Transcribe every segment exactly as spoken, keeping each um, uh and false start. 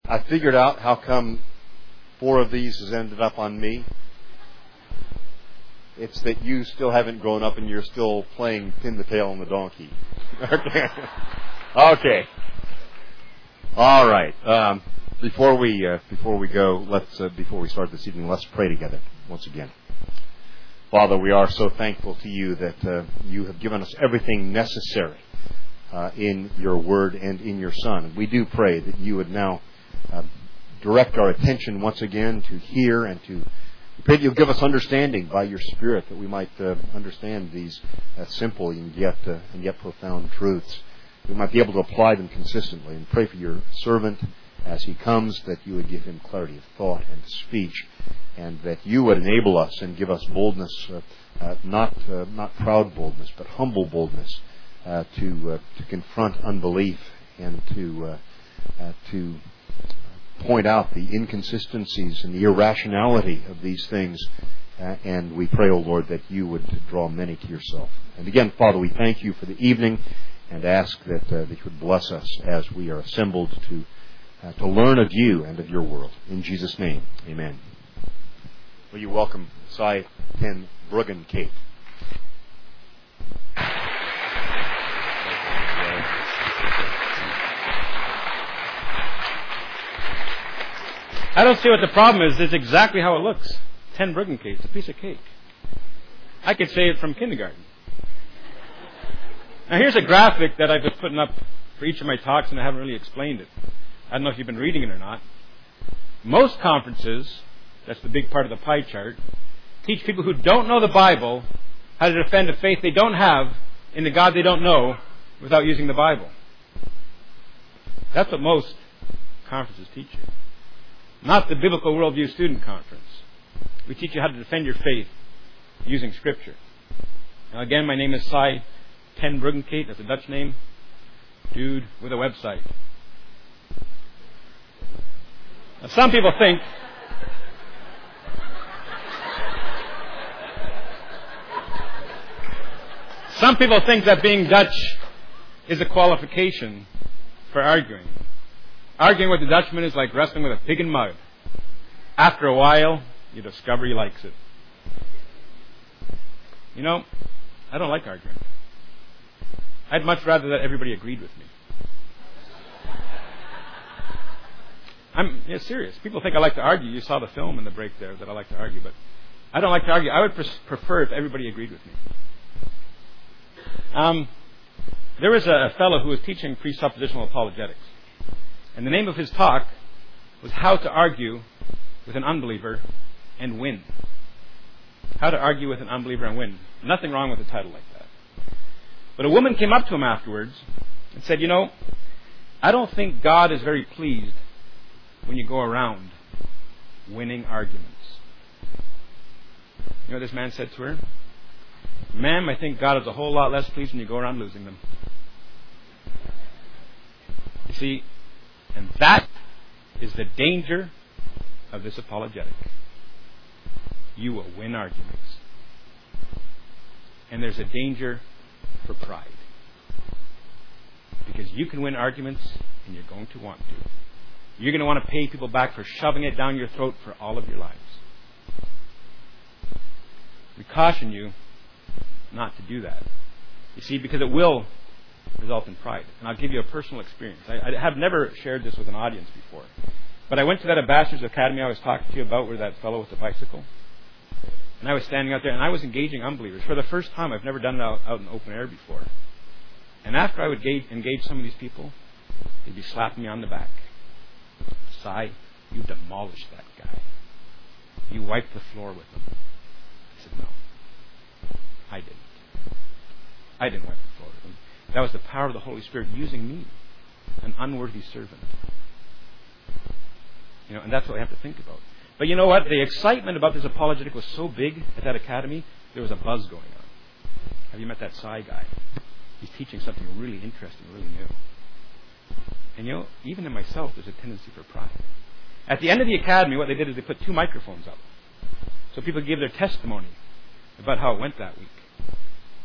I figured out how come four of these has ended up on me. It's that you still haven't grown up and you're still playing pin the tail on the donkey. Okay. Okay. All right. Um, before we uh, before we go, let's uh, before we start this evening, let's pray together once again. Father, we are so thankful to you that uh, you have given us everything necessary uh, in your word and in your Son. We do pray that you would now uh, direct our attention once again to hear and to pray that you'll give us understanding by your Spirit, that we might uh, understand these uh, simple and yet uh, and yet profound truths. We might be able to apply them consistently, and pray for your servant as he comes, that you would give him clarity of thought and speech, and that you would enable us and give us boldness, uh, uh, not uh, not proud boldness, but humble boldness, uh, to uh, to confront unbelief and to uh, uh, to point out the inconsistencies and the irrationality of these things. Uh, and we pray, O Lord, that you would draw many to yourself. And again, Father, we thank you for the evening and ask that, uh, that you would bless us as we are assembled to uh, to learn of you and of your world. In Jesus' name, amen. Will you welcome Cy ten Bruggen Kate? I don't see what the problem is. It's exactly how it looks. Ten Bruggen cake. It's a piece of cake. I could say it from kindergarten. Now here's a graphic that I've been putting up for each of my talks, and I haven't really explained it. I don't know if you've been reading it or not. Most conferences, that's the big part of the pie chart, teach people who don't know the Bible how to defend a faith they don't have in the God they don't know without using the Bible. That's what most conferences teach you. Not the Biblical Worldview Student Conference. We teach you how to defend your faith using Scripture. Now again, my name is Cy ten Bruggen Kate. That's a Dutch name. Dude with a website. Now some people think Some people think that being Dutch is a qualification for arguing. Arguing with the Dutchman is like wrestling with a pig in mud. After a while, you discover he likes it. You know, I don't like arguing. I'd much rather that everybody agreed with me. I'm yeah, serious. People think I like to argue. You saw the film in the break there that I like to argue, but I don't like to argue. I would pres- prefer if everybody agreed with me. Um, there was a, a fellow who was teaching presuppositional apologetics. And the name of his talk was How to Argue with an Unbeliever and Win. How to Argue with an Unbeliever and Win. Nothing wrong with a title like that. But a woman came up to him afterwards and said, you know, I don't think God is very pleased when you go around winning arguments. You know what this man said to her? Ma'am, I think God is a whole lot less pleased when you go around losing them. You see, and that is the danger of this apologetic. You will win arguments. And there's a danger for pride. Because you can win arguments, and you're going to want to. You're going to want to pay people back for shoving it down your throat for all of your lives. We caution you not to do that. You see, because it will result in pride. And I'll give you a personal experience. I, I have never shared this with an audience before. But I went to that Ambassadors Academy I was talking to you about, where that fellow with the bicycle. And I was standing out there, and I was engaging unbelievers. For the first time, I've never done it out, out in open air before. And after I would engage, engage some of these people, they'd be slapping me on the back. Cy, you demolished that guy. You wiped the floor with him. I said, no. I didn't. I didn't wipe the floor with him. That was the power of the Holy Spirit using me, an unworthy servant. You know, and that's what we have to think about. But you know what? The excitement about this apologetic was so big at that academy, there was a buzz going on. Have you met that Cy guy? He's teaching something really interesting, really new. And you know, even in myself, there's a tendency for pride. At the end of the academy, what they did is they put two microphones up. So people gave their testimony about how it went that week.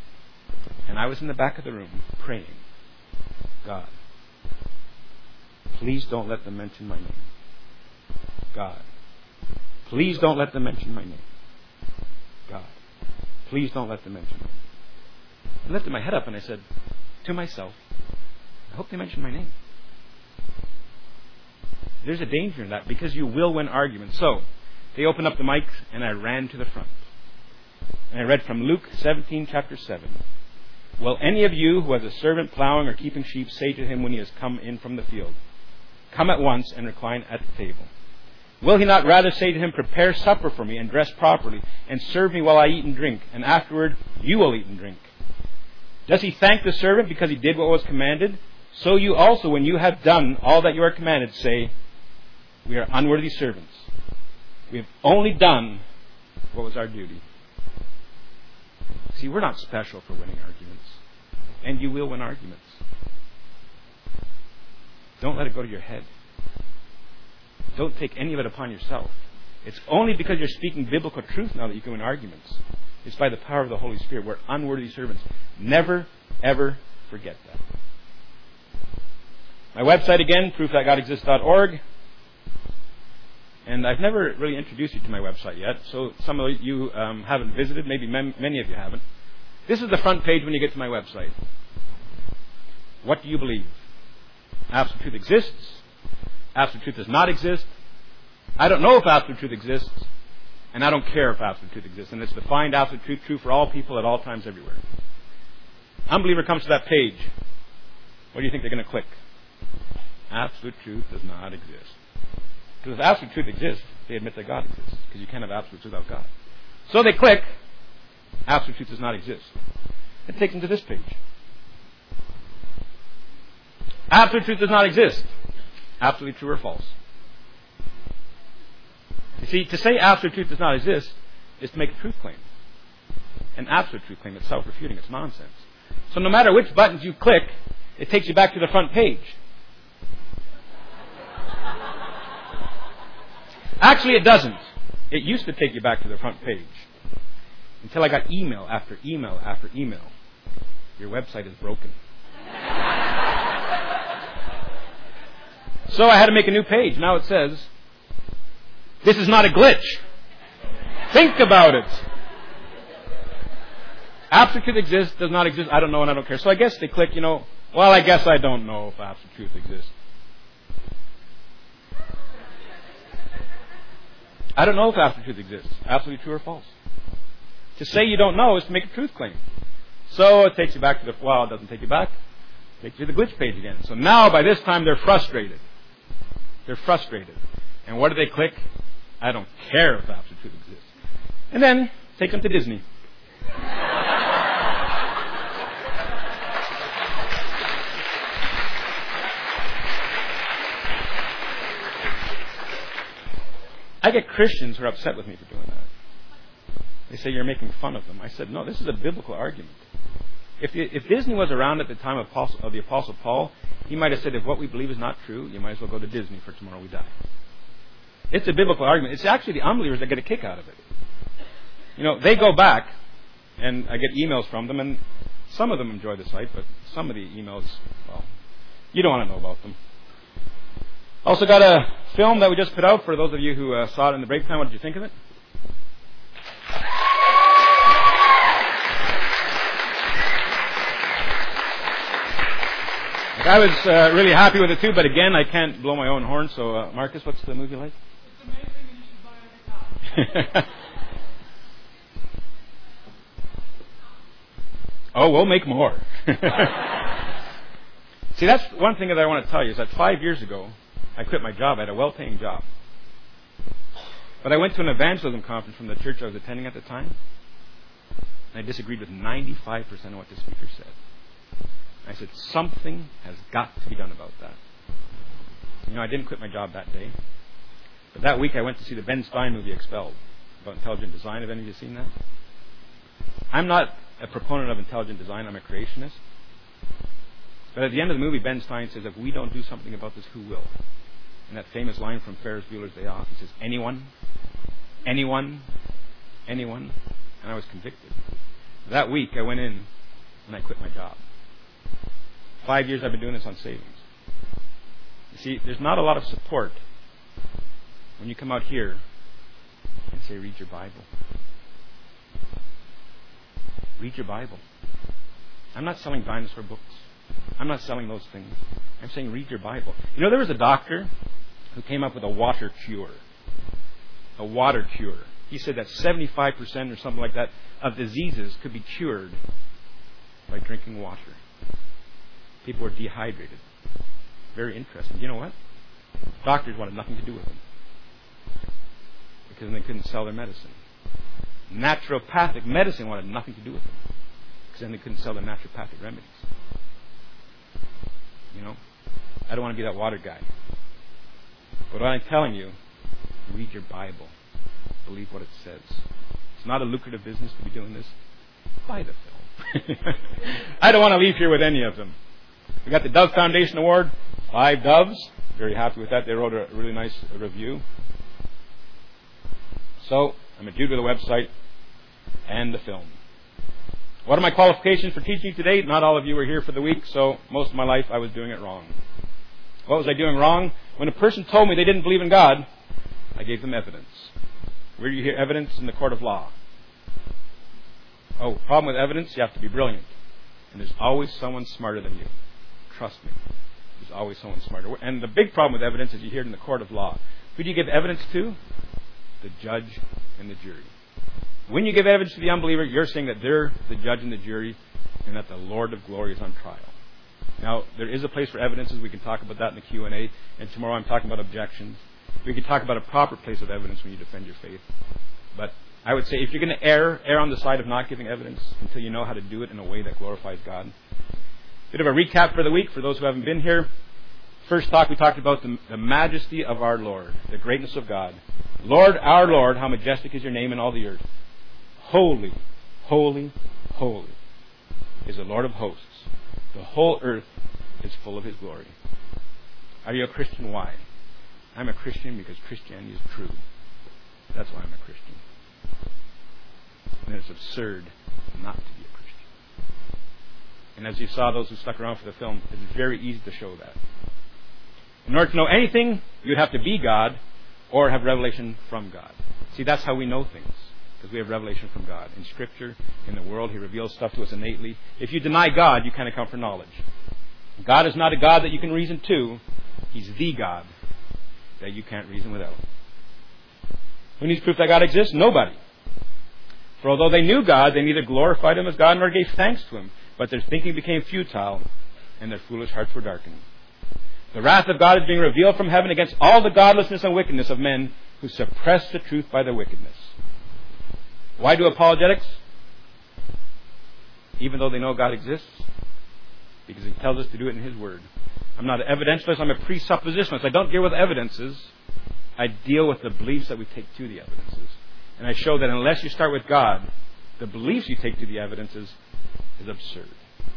And I was in the back of the room praying, God, please don't let them mention my name. God, please don't let them mention my name. God, please don't let them mention my name. I lifted my head up and I said to myself, I hope they mention my name. There's a danger in that because you will win arguments. So, they opened up the mics and I ran to the front. And I read from Luke seventeen, chapter seven. Will any of you who has a servant plowing or keeping sheep say to him when he has come in from the field, come at once and recline at the table? Will he not rather say to him, prepare supper for me and dress properly and serve me while I eat and drink, and afterward you will eat and drink? Does he thank the servant because he did what was commanded? So you also, when you have done all that you are commanded, say, we are unworthy servants. We have only done what was our duty. See, we're not special for winning arguments. And you will win arguments. Don't let it go to your head. Don't take any of it upon yourself. It's only because you're speaking biblical truth now that you can win arguments. It's by the power of the Holy Spirit. We're unworthy servants. Never, ever forget that. My website again, proof that god exists dot org. And I've never really introduced you to my website yet, so some of you um, haven't visited, maybe mem- many of you haven't. This is the front page when you get to my website. What do you believe? Absolute truth exists. Absolute truth does not exist. I don't know if absolute truth exists, and I don't care if absolute truth exists. And it's defined absolute truth, true for all people at all times everywhere. Unbeliever comes to that page. What do you think they're going to click? Absolute truth does not exist. Because if absolute truth exists, they admit that God exists. Because you can't have absolute truth without God. So they click, absolute truth does not exist. It takes them to this page. Absolute truth does not exist. Absolutely true or false. You see, to say absolute truth does not exist is to make a truth claim. An absolute truth claim. It's self-refuting. It's nonsense. So no matter which buttons you click, it takes you back to the front page. Actually, it doesn't. It used to take you back to the front page. Until I got email after email after email. Your website is broken. So I had to make a new page. Now it says, this is not a glitch. Think about it. Absolute truth exists, does not exist, I don't know and I don't care. So I guess they click, you know, well, I guess I don't know if absolute truth exists. I don't know if absolute truth exists. Absolutely true or false. To say you don't know is to make a truth claim. So it takes you back to the, well, it doesn't take you back. It takes you to the glitch page again. So now by this time they're frustrated. They're frustrated. And what do they click? I don't care if absolute truth exists. And then take them to Disney. I get Christians who are upset with me for doing that. They say you're making fun of them. I said, no, this is a biblical argument. If, if Disney was around at the time of, Apostle, of the Apostle Paul, he might have said, if what we believe is not true, you might as well go to Disney for tomorrow we die. It's a biblical argument. It's actually the unbelievers that get a kick out of it. You know, they go back, and I get emails from them, and some of them enjoy the site, but some of the emails, well, you don't want to know about them. Also got a film that we just put out for those of you who uh, saw it in the break time. What did you think of it? I was uh, really happy with it too, but again, I can't blow my own horn. So, uh, Marcus, what's the movie like? It's amazing and you should buy every copy. Oh, we'll make more. See, that's one thing that I want to tell you is that five years ago, I quit my job. I had a well-paying job. But I went to an evangelism conference from the church I was attending at the time, and I disagreed with ninety-five percent of what the speaker said. I said, something has got to be done about that. You know, I didn't quit my job that day. But that week I went to see the Ben Stein movie, Expelled, about intelligent design. Have any of you seen that? I'm not a proponent of intelligent design. I'm a creationist. But at the end of the movie, Ben Stein says, if we don't do something about this, who will? And that famous line from Ferris Bueller's Day Off, he says, anyone? Anyone? Anyone? And I was convicted. That week I went in and I quit my job. Five years I've been doing this on savings. You see, there's not a lot of support when you come out here and say, read your Bible. Read your Bible. I'm not selling dinosaur books. I'm not selling those things. I'm saying read your Bible. You know, there was a doctor who came up with a water cure. A water cure. He said that seventy-five percent or something like that of diseases could be cured by drinking water. People were dehydrated. Very interesting. You know what? Doctors wanted nothing to do with them because then they couldn't sell their medicine. Naturopathic medicine wanted nothing to do with them because then they couldn't sell their naturopathic remedies. You know, I don't want to be that water guy. But what I'm telling you, read your Bible. Believe what it says. It's not a lucrative business to be doing this. Buy the film. I don't want to leave here with any of them. We got the Dove Foundation Award. Five doves. Very happy with that. They wrote a really nice review. So, I'm a dude with a website and the film. What are my qualifications for teaching today? Not all of you were here for the week, so most of my life I was doing it wrong. What was I doing wrong? When a person told me they didn't believe in God, I gave them evidence. Where do you hear evidence? In the court of law. Oh, problem with evidence? You have to be brilliant. And there's always someone smarter than you. Trust me. There's always someone smarter. And the big problem with evidence is you hear it in the court of law. Who do you give evidence to? The judge and the jury. When you give evidence to the unbeliever, you're saying that they're the judge and the jury and that the Lord of glory is on trial. Now, there is a place for evidences. We can talk about that in the Q and A. And tomorrow I'm talking about objections. We can talk about a proper place of evidence when you defend your faith. But I would say if you're going to err, err on the side of not giving evidence until you know how to do it in a way that glorifies God. Bit of a recap for the week for those who haven't been here. First talk, we talked about the, the majesty of our Lord, the greatness of God. Lord, our Lord, how majestic is your name in all the earth. Holy, holy, holy is the Lord of hosts. The whole earth is full of His glory. Are you a Christian? Why? I'm a Christian because Christianity is true. That's why I'm a Christian. And it's absurd not to be a Christian. And as you saw, those who stuck around for the film, it's very easy to show that. In order to know anything, you'd have to be God or have revelation from God. See, that's how we know things. Because we have revelation from God. In Scripture, in the world, He reveals stuff to us innately. If you deny God, you can't account for knowledge. God is not a God that you can reason to. He's the God that you can't reason without. Who needs proof that God exists? Nobody. For although they knew God, they neither glorified Him as God nor gave thanks to Him. But their thinking became futile, and their foolish hearts were darkened. The wrath of God is being revealed from heaven against all the godlessness and wickedness of men who suppress the truth by their wickedness. Why do apologetics? Even though they know God exists? Because He tells us to do it in His Word. I'm not an evidentialist, I'm a presuppositionalist. I don't deal with evidences. I deal with the beliefs that we take to the evidences. And I show that unless you start with God, the beliefs you take to the evidences is absurd.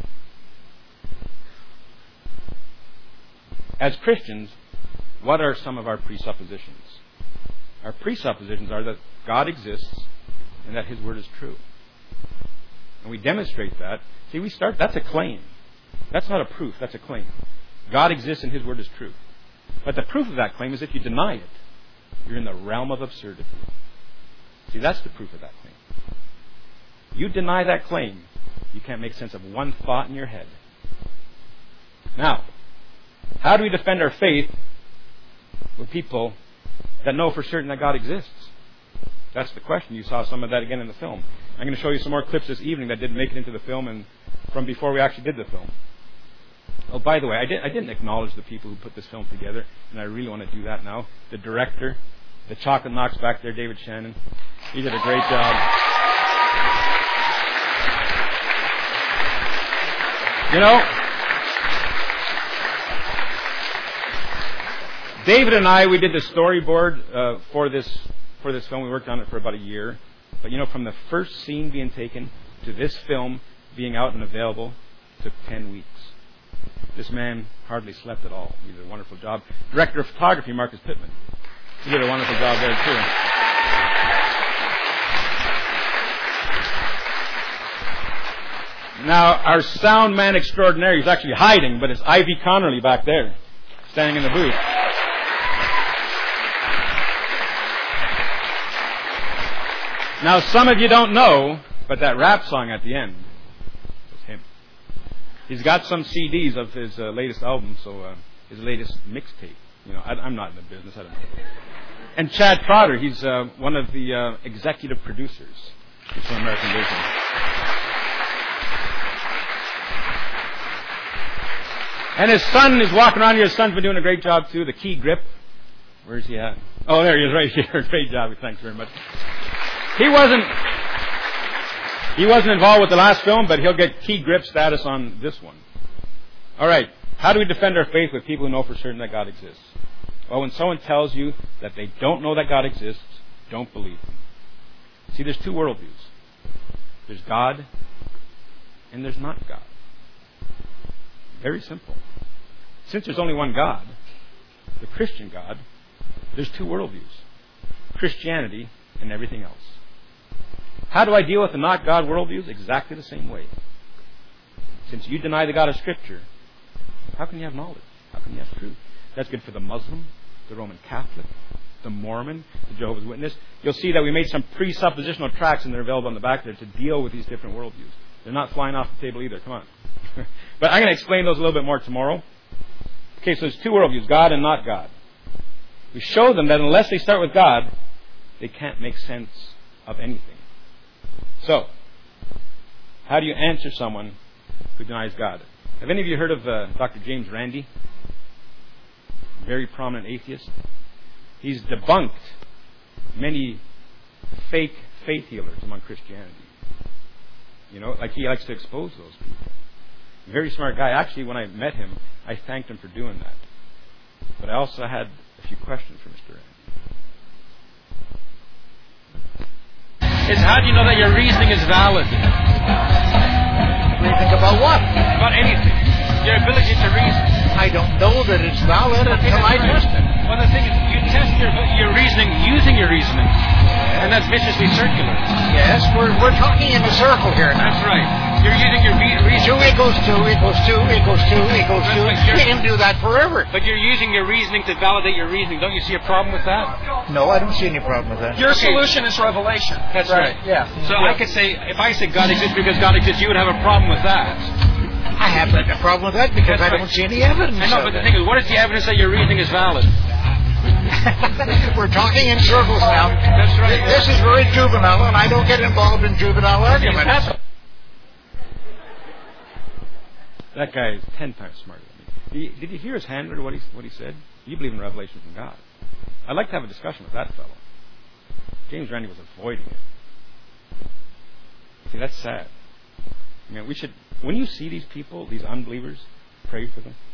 As Christians, what are some of our presuppositions? Our presuppositions are that God exists and that His Word is true. And we demonstrate that. See, we start, that's a claim. That's not a proof, that's a claim. God exists and His Word is true. But the proof of that claim is if you deny it, you're in the realm of absurdity. See, that's the proof of that claim. You deny that claim, you can't make sense of one thought in your head. Now, how do we defend our faith with people that know for certain that God exists? That's the question. You saw some of that again in the film. I'm going to show you some more clips this evening that didn't make it into the film and from before we actually did the film. Oh, by the way, I, did, I didn't acknowledge the people who put this film together, and I really want to do that now. The director, the chocolate knocks back there, David Shannon. He did a great job. You know, David and I, we did the storyboard uh, for this for this film. We worked on it for about a year. But you know, from the first scene being taken to this film being out and available, it took ten weeks. This man hardly slept at all. He did a wonderful job. Director of photography, Marcus Pittman. He did a wonderful job there too. Now, our sound man extraordinaire, he's actually hiding, but it's Ivy Connerly back there. standing in the booth. Now, some of you don't know, but that rap song at the end was him. He's got some C Ds of his uh, latest album, so uh, his latest mixtape. You know, I, I'm not in the business. I don't know. And Chad Trotter, he's uh, one of the uh, executive producers for American Vision. And his son is walking around here. His son's been doing a great job, too. The Key Grip. Where's he at? Oh, there he is, right here. Great job. Thanks very much. He wasn't he wasn't involved with the last film, but he'll get Key Grip status on this one. All right. How do we defend our faith with people who know for certain that God exists? Well, when someone tells you that they don't know that God exists, don't believe them. See, there's two worldviews. There's God, and there's not God. Very simple. Since there's only one God, the Christian God, there's two worldviews. Christianity and everything else. How do I deal with the not God worldviews? Exactly the same way. Since you deny the God of Scripture, how can you have knowledge? How can you have truth? That's good for the Muslim, the Roman Catholic, the Mormon, the Jehovah's Witness. You'll see that we made some presuppositional tracks, and they're available on the back there to deal with these different worldviews. They're not flying off the table either. Come on. But I'm going to explain those a little bit more tomorrow. Okay, so there's two worldviews, God and not God. We show them that unless they start with God, they can't make sense of anything. So, how do you answer someone who denies God? Have any of you heard of uh, Doctor James Randi? Very prominent atheist. He's debunked many fake faith healers among Christianity. You know, like he likes to expose those people. Very smart guy. Actually, when I met him, I thanked him for doing that. But I also had a few questions for Mister Randi. Is how do you know that your reasoning is valid? Reasoning about what? About anything. Your ability to reason. I don't know that it's valid until I test it. Well, the thing is, you test your, your reasoning using your reasoning. And that's viciously circular. Yes, we're, we're talking in a circle here now. That's right. You're using your re- reasoning. Two equals two equals two equals two equals two. You can do that forever. But you're using your reasoning to validate your reasoning. Don't you see a problem with that? No, I don't see any problem with that. Your solution is revelation. That's right. right. Yeah. So yeah. I could say, if I said God exists because God exists, you would have a problem with that. I have a problem with that because That's I right. don't see any evidence. I know, of but the it. thing is, what is the evidence that your reasoning is valid? We're talking in circles now. That's right. This is very juvenile, and I don't get involved in juvenile arguments. That guy is ten times smarter than me. Did you hear his handler, what he, what he said? You believe in revelation from God. I'd like to have a discussion with that fellow. James Randi was avoiding it. See, that's sad. I mean, we should, when you see these people, these unbelievers, pray for them.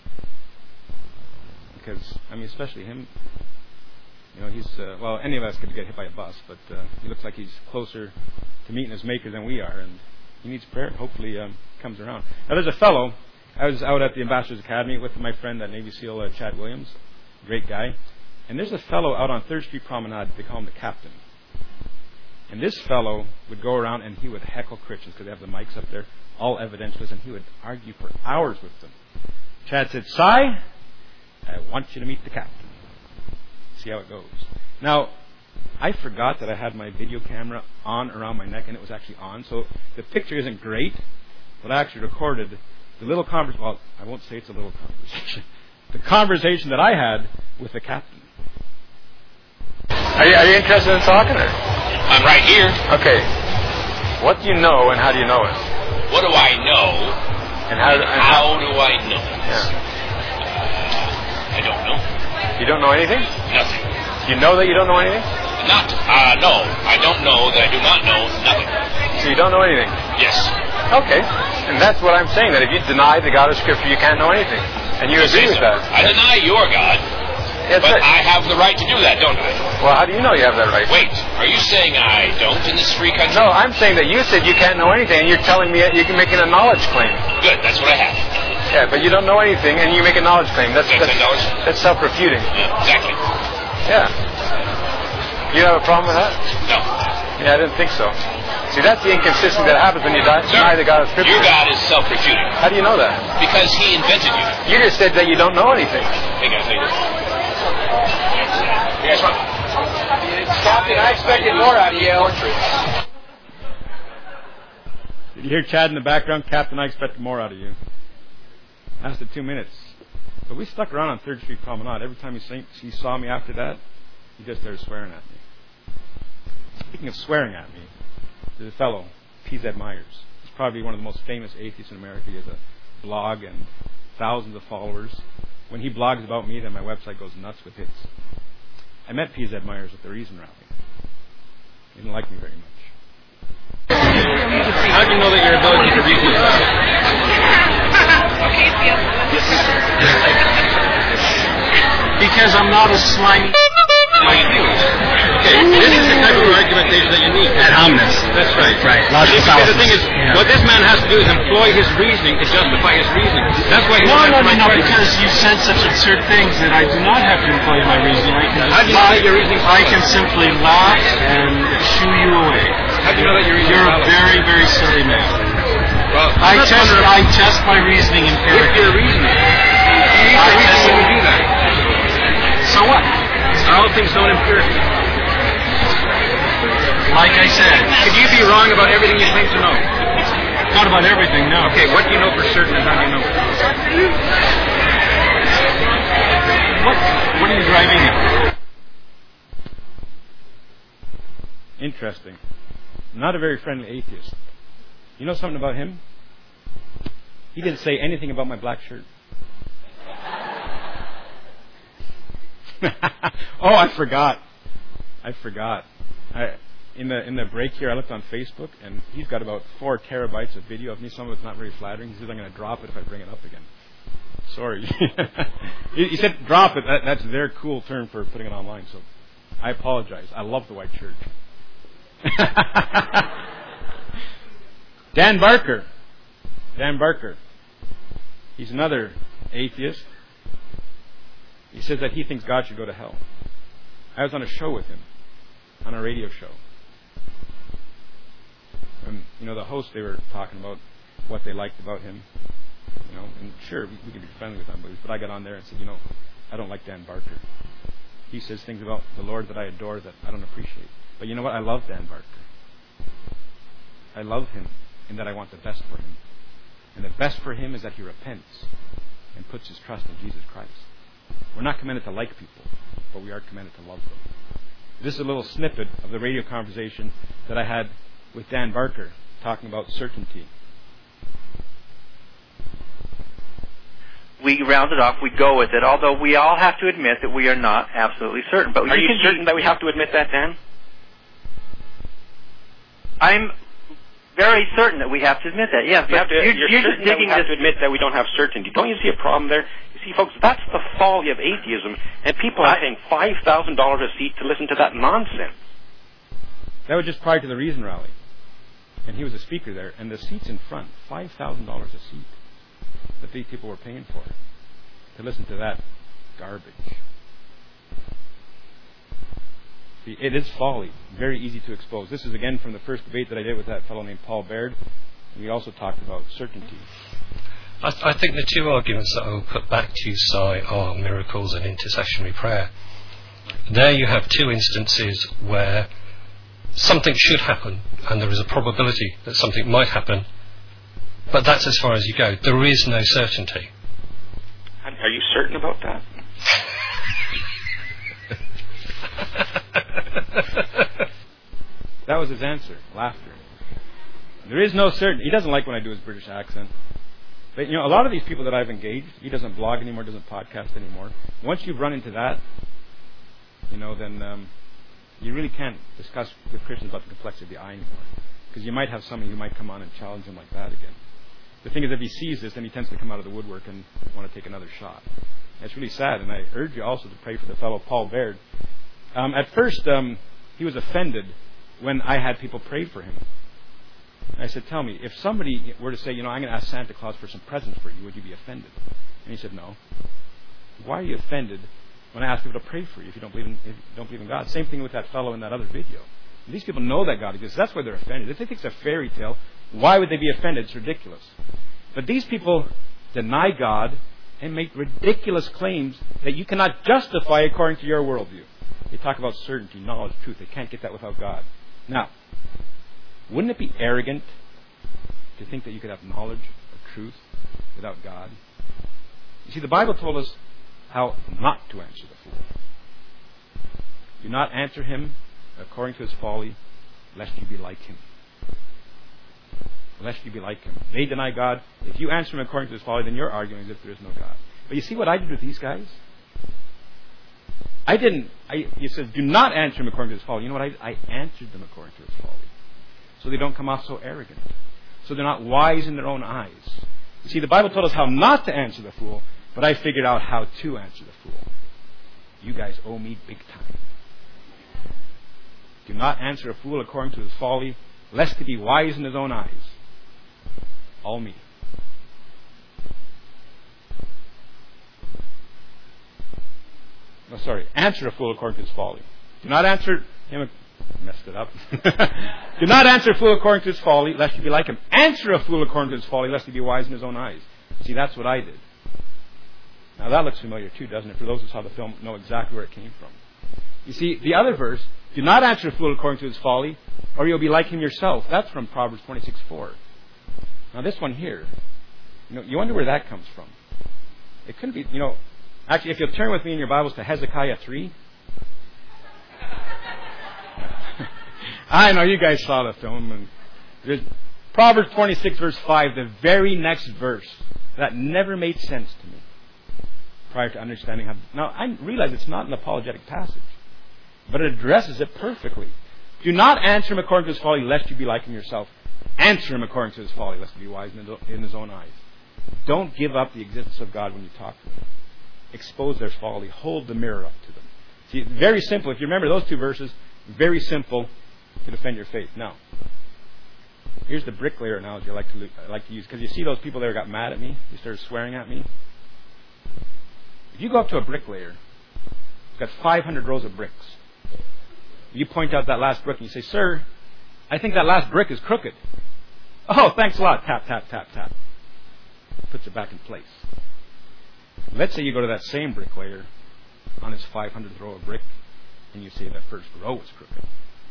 Because, I mean, especially him, you know, he's, uh, well, any of us could get hit by a bus, but uh, he looks like he's closer to meeting his maker than we are, and he needs prayer. Hopefully um, comes around. Now, there's a fellow, I was out at the Ambassador's Academy with my friend, that Navy SEAL, uh, Chad Williams, great guy, and there's a fellow out on third Street Promenade, they call him the Captain. And this fellow would go around and he would heckle Christians because they have the mics up there, all evidentialists, and he would argue for hours with them. Chad said, Si, I want you to meet the captain. See how it goes. Now, I forgot that I had my video camera on around my neck, and it was actually on, so the picture isn't great, but I actually recorded the little conversation. Well, I won't say it's a little conversation. The conversation that I had with the captain. Are you, are you interested in talking, or? I'm right here. Okay. What do you know, and how do you know it? What do I know? And how, and and how do I know it? Yeah. I don't know. You don't know anything? Nothing. You know that you don't know anything? Not, uh, no. I don't know that I do not know nothing. So you don't know anything? Yes. Okay. And that's what I'm saying, that if you deny the God of Scripture, you can't know anything. And you, you agree with so. that? I deny your God. Yes, but right. I have the right to do that, don't I? Well, how do you know you have that right? Wait, are you saying I don't in this free country? No, I'm saying that you said you can't know anything, and you're telling me you're making a knowledge claim. Good, that's what I have. Yeah, but you don't know anything, and you make a knowledge claim. That's That's, that's, that's self-refuting. Yeah, exactly. Yeah. You have a problem with that? No. Yeah, I didn't think so. See, that's the inconsistency that happens when you die, deny the God of Scripture. Your God is self-refuting. How do you know that? Because he invented you. You just said that you don't know anything. Hey guys, how you doing? Yes, Captain, I expected more out of you. Did you hear Chad in the background? Captain, I expected more out of you. Lasted two minutes. But we stuck around on third Street Promenade. Every time he, sang, he saw me after that, he just started swearing at me. Speaking of swearing at me, there's a fellow, P Z Myers. He's probably one of the most famous atheists in America. He has a blog and thousands of followers. When he blogs about me, then my website goes nuts with hits. I met P Z Myers at the Reason Rally. He didn't like me very much. How do you know that your ability to read Because I'm not a slimy like you. Okay, this is the type of argumentation that you need. Ad hominem. That's right. Right. Logical fallacies. The thing is, yeah. What this man has to do is employ his reasoning to justify his reasoning. That's why he No, no, no, no, question. because you said such absurd things that I do not have to employ my reasoning. I can How do you know that your reasoning I can simply laugh and shoo you away. How do you know that your reasoning You're a very, very silly man. Well, I test, I test my reasoning empirically. If you're reasoning, you need I to test reason to do that. So what? All things known empirically. Like I said. Could you be wrong about everything you claim to know? Not about everything, no. Okay, what do you know for certain and how do you know? What, what are you driving at? Interesting. Not a very friendly atheist. You know something about him? He didn't say anything about my black shirt. Oh, I forgot. I forgot. I, in the in the break here, I looked on Facebook, and he's got about four terabytes of video of me. Some of it's not very flattering. He says I'm going to drop it if I bring it up again. Sorry. he, he said drop it. That, that's their cool term for putting it online. So I apologize. I love the white shirt. Dan Barker. Dan Barker. He's another atheist. He says that he thinks God should go to hell. I was on a show with him, on a radio show. And, you know, the host, they were talking about what they liked about him. You know, and sure, we, we can be friendly with unbelievers, but I got on there and said, you know, I don't like Dan Barker. He says things about the Lord that I adore that I don't appreciate. But you know what? I love Dan Barker. I love him in that I want the best for him. And the best for him is that he repents and puts his trust in Jesus Christ. We're not commanded to like people, but we are commanded to love them. This is a little snippet of the radio conversation that I had with Dan Barker talking about certainty. We round it off, we go with it, although we all have to admit that we are not absolutely certain. But Are you can certain that we have to admit that, Dan? I'm very certain that we have to admit that, yes. You But have to, you're, you're, you're certain just that we digging have this. to admit that we don't have certainty. Don't you see a problem there? You see, folks, that's the folly of atheism, and people are paying five thousand dollars a seat to listen to that nonsense. That was just prior to the Reason Rally. And he was a speaker there. And the seats in front, five thousand dollars a seat that these people were paying for to listen to that garbage. See, it is folly. Very easy to expose. This is again from the first debate that I did with that fellow named Paul Baird. We also talked about certainty. I, th- I think the two arguments that I will put back to you, Si, are miracles and intercessionary prayer. There you have two instances where something should happen and there is a probability that something might happen, but that's as far as you go. There is no certainty. Are you certain about that? That was his answer. Laughter. There is no certainty. He doesn't like when I do his British accent. But, you know, a lot of these people that I've engaged, he doesn't blog anymore, doesn't podcast anymore. Once you've run into that, you know, then um, you really can't discuss with Christians about the complexity of the eye anymore. Because you might have somebody who might come on and challenge him like that again. The thing is, if he sees this, then he tends to come out of the woodwork and want to take another shot. That's really sad, and I urge you also to pray for the fellow Paul Baird. Um, at first, um, he was offended when I had people pray for him. And I said, tell me, if somebody were to say, you know, I'm going to ask Santa Claus for some presents for you, would you be offended? And he said, no. Why are you offended when I ask people to pray for you if you don't believe in, if you don't believe in God? Same thing with that fellow in that other video. These people know that God exists. That's why they're offended. If they think it's a fairy tale, why would they be offended? It's ridiculous. But these people deny God and make ridiculous claims that you cannot justify according to your worldview. They talk about certainty, knowledge, truth. They can't get that without God. Now, wouldn't it be arrogant to think that you could have knowledge or truth without God? You see, the Bible told us how not to answer the fool. Do not answer him according to his folly, lest you be like him. Lest you be like him. They deny God. If you answer him according to his folly, then you're arguing as if there is no God. But you see what I did with these guys? I didn't. I, you said, do not answer him according to his folly. You know what? I, I answered them according to his folly. So they don't come off so arrogant. So they're not wise in their own eyes. You see, the Bible told us how not to answer the fool, but I figured out how to answer the fool. You guys owe me big time. Do not answer a fool according to his folly, lest he be wise in his own eyes. All me. No, sorry. Answer a fool according to his folly. Do not answer him. Messed it up. Do not answer a fool according to his folly, lest you be like him. Answer a fool according to his folly, lest he be wise in his own eyes. See, that's what I did. Now that looks familiar too, doesn't it? For those who saw the film, know exactly where it came from. You see, the other verse, do not answer a fool according to his folly, or you'll be like him yourself. That's from Proverbs twenty-six four. Now this one here, you know, you wonder where that comes from. It couldn't be, you know, actually if you'll turn with me in your Bibles to Hezekiah three. I know you guys saw the film. And there's Proverbs twenty-six verse five, the very next verse. That never made sense to me prior to understanding how. Now I realize it's not an apologetic passage, but it addresses it perfectly. Do not answer him according to his folly, lest you be like him yourself. Answer him according to his folly, lest he be wise in his own eyes. Don't give up the existence of God when you talk to them. Expose their folly. Hold the mirror up to them. See, very simple. If you remember those two verses, very simple to defend your faith. Now, here's the bricklayer analogy I like to I like to use, because you see those people there got mad at me. They started swearing at me. If you go up to a bricklayer, he's got five hundred rows of bricks. You point out that last brick and you say, "Sir, I think that last brick is crooked." "Oh, thanks a lot." Tap, tap, tap, tap. Puts it back in place. Let's say you go to that same bricklayer on his five hundredth row of brick and you say the first row is crooked.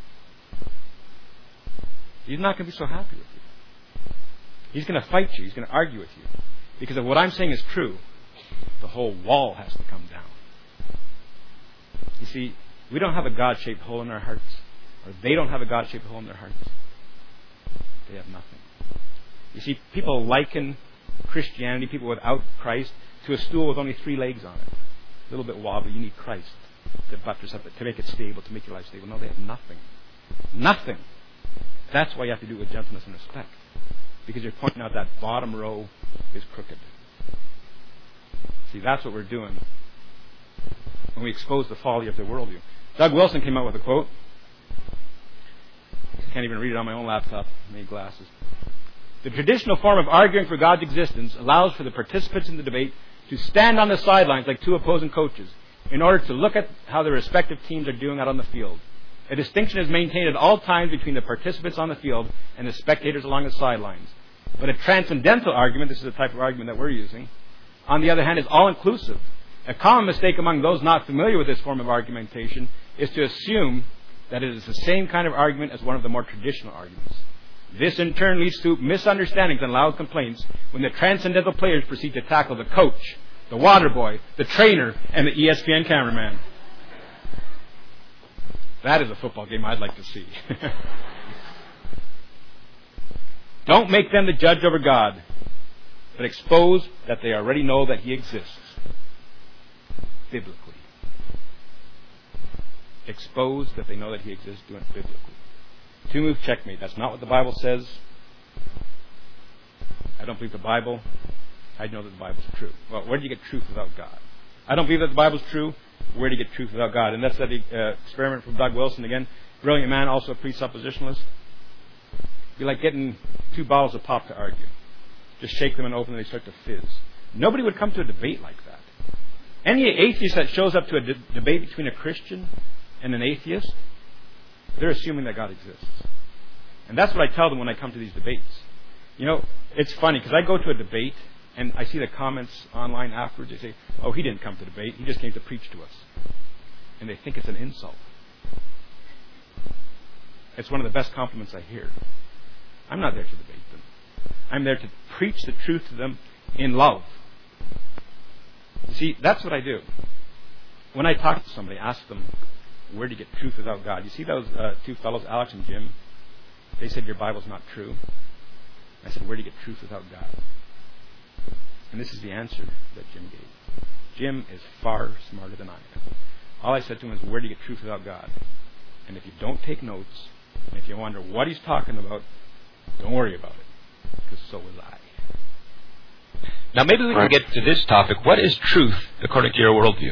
He's not going to be so happy with you. He's going to fight you. He's going to argue with you. Because if what I'm saying is true, the whole wall has to come down. You see, we don't have a God-shaped hole in our hearts. Or they don't have a God-shaped hole in their hearts. They have nothing. You see, people liken Christianity, people without Christ, to a stool with only three legs on it. A little bit wobbly. You need Christ to buttress up it, to make it stable, to make your life stable. No, they have nothing. Nothing. That's why you have to do it with gentleness and respect. Because you're pointing out that bottom row is crooked. See, that's what we're doing when we expose the folly of their worldview. Doug Wilson came out with a quote. I can't even read it on my own laptop. I need glasses. The traditional form of arguing for God's existence allows for the participants in the debate to stand on the sidelines like two opposing coaches in order to look at how their respective teams are doing out on the field. A distinction is maintained at all times between the participants on the field and the spectators along the sidelines. But a transcendental argument, this is the type of argument that we're using, on the other hand, is all-inclusive. A common mistake among those not familiar with this form of argumentation is to assume that it is the same kind of argument as one of the more traditional arguments. This in turn leads to misunderstandings and loud complaints when the transcendental players proceed to tackle the coach, the water boy, the trainer, and the E S P N cameraman. That is a football game I'd like to see. Don't make them the judge over God, but expose that they already know that He exists. Biblically. Expose that they know that He exists, do it biblically. Two move checkmate. That's not what the Bible says. I don't believe the Bible. I know that the Bible's true. Well, where do you get truth without God? I don't believe that the Bible's true. Where do you get truth without God? And that's that uh, experiment from Doug Wilson again. Brilliant man, also a presuppositionalist. It'd be like getting two bottles of pop to argue. Just shake them and open them, they start to fizz. Nobody would come to a debate like that. Any atheist that shows up to a de- debate between a Christian and an atheist, they're assuming that God exists. And that's what I tell them when I come to these debates. You know, it's funny because I go to a debate and I see the comments online afterwards. They say, oh, he didn't come to debate. He just came to preach to us. And they think it's an insult. It's one of the best compliments I hear. I'm not there to debate them. I'm there to preach the truth to them in love. See, that's what I do. When I talk to somebody, I ask them, where do you get truth without God? You see those uh, two fellows, Alex and Jim? They said your Bible's not true. I said, where do you get truth without God? And this is the answer that Jim gave. Jim is far smarter than I am. All I said to him is, where do you get truth without God? And if you don't take notes, and if you wonder what he's talking about, don't worry about it, because so was I. Now maybe we can get to this topic. What is truth according to your worldview?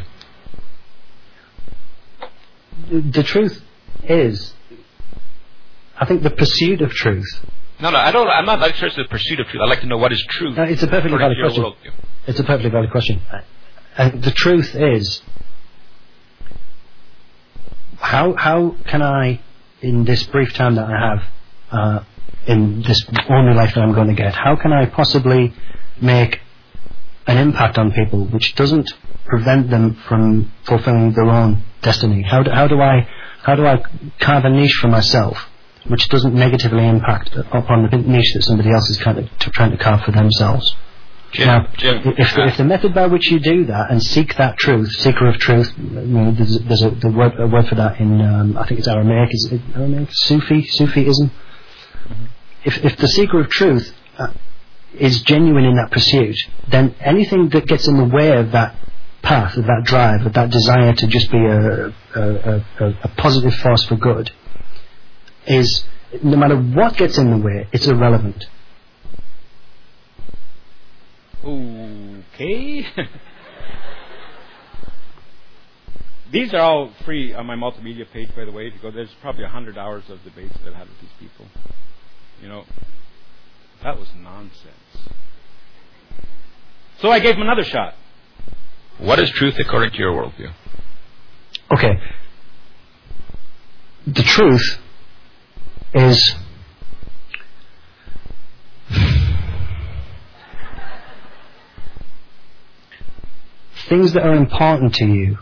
The, the truth is, I think the pursuit of truth. No, no, I don't. I'm not interested in the pursuit of truth. I'd like to know what is truth. No, it's a perfectly valid question. Worldview. It's a perfectly valid question. And the truth is, how how can I, in this brief time that I have, uh, in this only life that I'm going to get, how can I possibly make an impact on people which doesn't prevent them from fulfilling their own destiny? How do, how do I how do I carve a niche for myself which doesn't negatively impact upon the niche that somebody else is kind of t- trying to carve for themselves? Jim, now, Jim, if, the, if the method by which you do that and seek that truth, seeker of truth, you know, there's, there's a, the word, a word for that in, um, I think it's Aramaic, is it Aramaic? Sufi, Sufism? Mm-hmm. If, if the seeker of truth uh, is genuine in that pursuit, then anything that gets in the way of that path, of that drive, of that desire to just be a, a, a, a positive force for good, is, no matter what gets in the way, it's irrelevant. Okay. These are all free on my multimedia page, by the way. If you go, there's probably a hundred hours of debates that I've had with these people. You know, that was nonsense. So I gave him another shot. What is truth according to your worldview? Okay. The truth is things that are important to you,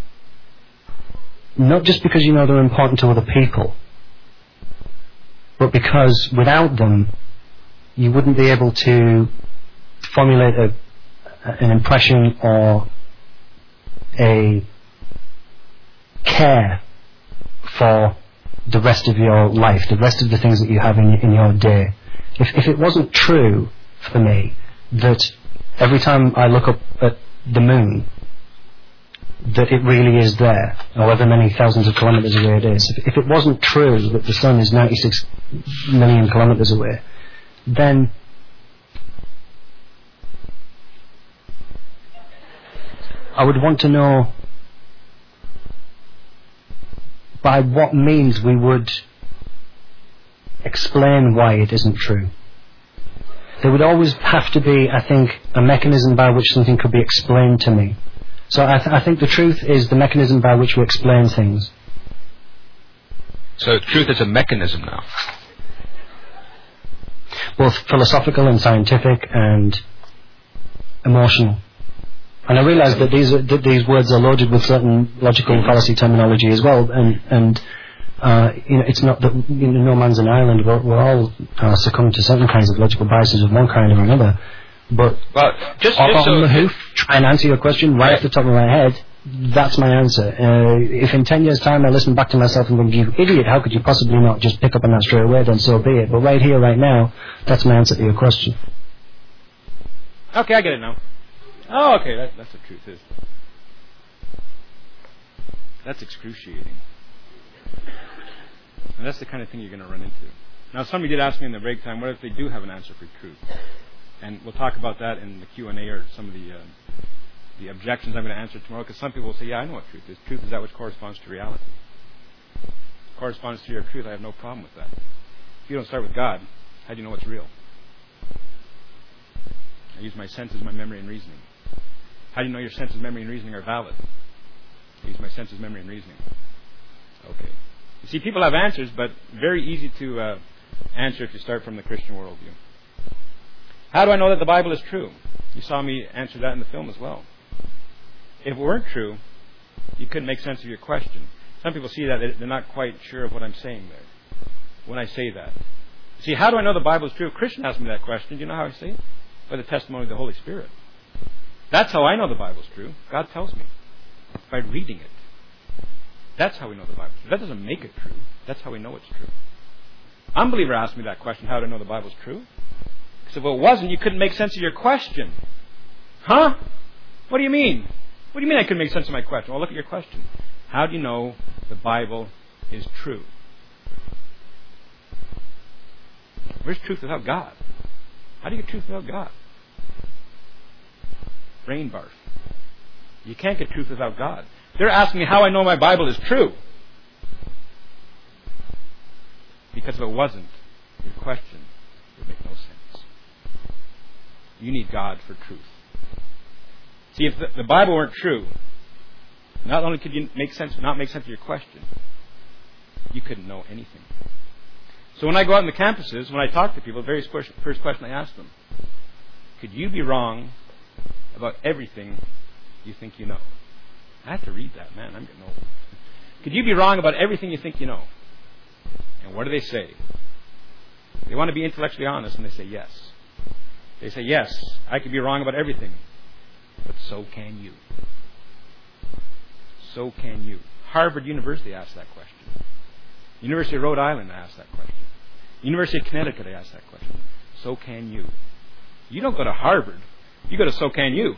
not just because you know they're important to other people, but because without them you wouldn't be able to formulate a, an impression or a care for the rest of your life, the rest of the things that you have in, in your day. If, if it wasn't true for me that every time I look up at the moon, that it really is there, however many thousands of kilometres away it is, if, if it wasn't true that the sun is ninety-six million kilometres away, then I would want to know by what means we would explain why it isn't true. There would always have to be, I think, a mechanism by which something could be explained to me. So I, th- I think the truth is the mechanism by which we explain things. So truth is a mechanism now. Both philosophical and scientific and emotional. And I realise that these are, that these words are loaded with certain logical fallacy terminology as well, and and uh, you know, it's not that, you know, no man's an island. We're, we're all uh, succumb to certain kinds of logical biases of one kind or another. But well, just, on, just on so the hoof, try and answer your question right, right off the top of my head. That's my answer. Uh, if in ten years' time I listen back to myself and think, you idiot, how could you possibly not just pick up on that straight away? Then so be it. But right here, right now, that's my answer to your question. Okay, I get it now. Oh, okay, that, that's what truth is. That's excruciating. And that's the kind of thing you're going to run into. Now, somebody did ask me in the break time, what if they do have an answer for truth? And we'll talk about that in the Q and A or some of the uh, the objections I'm going to answer tomorrow, because some people will say, yeah, I know what truth is. Truth is that which corresponds to reality. Corresponds to your truth, I have no problem with that. If you don't start with God, how do you know what's real? I use my senses, my memory, and reasoning. How do you know your senses, memory, and reasoning are valid? I use my senses, memory, and reasoning. Okay. You see, people have answers, but very easy to uh, answer if you start from the Christian worldview. How do I know that the Bible is true? You saw me answer that in the film as well. If it weren't true, you couldn't make sense of your question. Some people see that they're not quite sure of what I'm saying there when I say that. See, how do I know the Bible is true? If a Christian asks me that question, do you know how I say it? By the testimony of the Holy Spirit. That's how I know the Bible is true. God tells me. By reading it. That's how we know the Bible is true. That doesn't make it true. That's how we know it's true. Unbeliever asked me that question, how do I know the Bible is true? Because if it wasn't, you couldn't make sense of your question. Huh? What do you mean? What do you mean I couldn't make sense of my question? Well, look at your question. How do you know the Bible is true? Where's truth without God? How do you get truth without God? Brain barf. You can't get truth without God. They're asking me how I know my Bible is true. Because if it wasn't, your question would make no sense. You need God for truth. See, if the, the Bible weren't true, not only could you make sense, not make sense of your question, you couldn't know anything. So when I go out on the campuses, when I talk to people, the very first, first question I ask them, could you be wrong about everything you think you know? I have to read that, man, I'm getting old. Could you be wrong about everything you think you know? And what do they say? They want to be intellectually honest, and they say yes. They say, yes, I could be wrong about everything, but so can you. So can you. Harvard University asked that question. University of Rhode Island asked that question. University of Connecticut asked that question. So can you. You don't go to Harvard. You go to So Can You.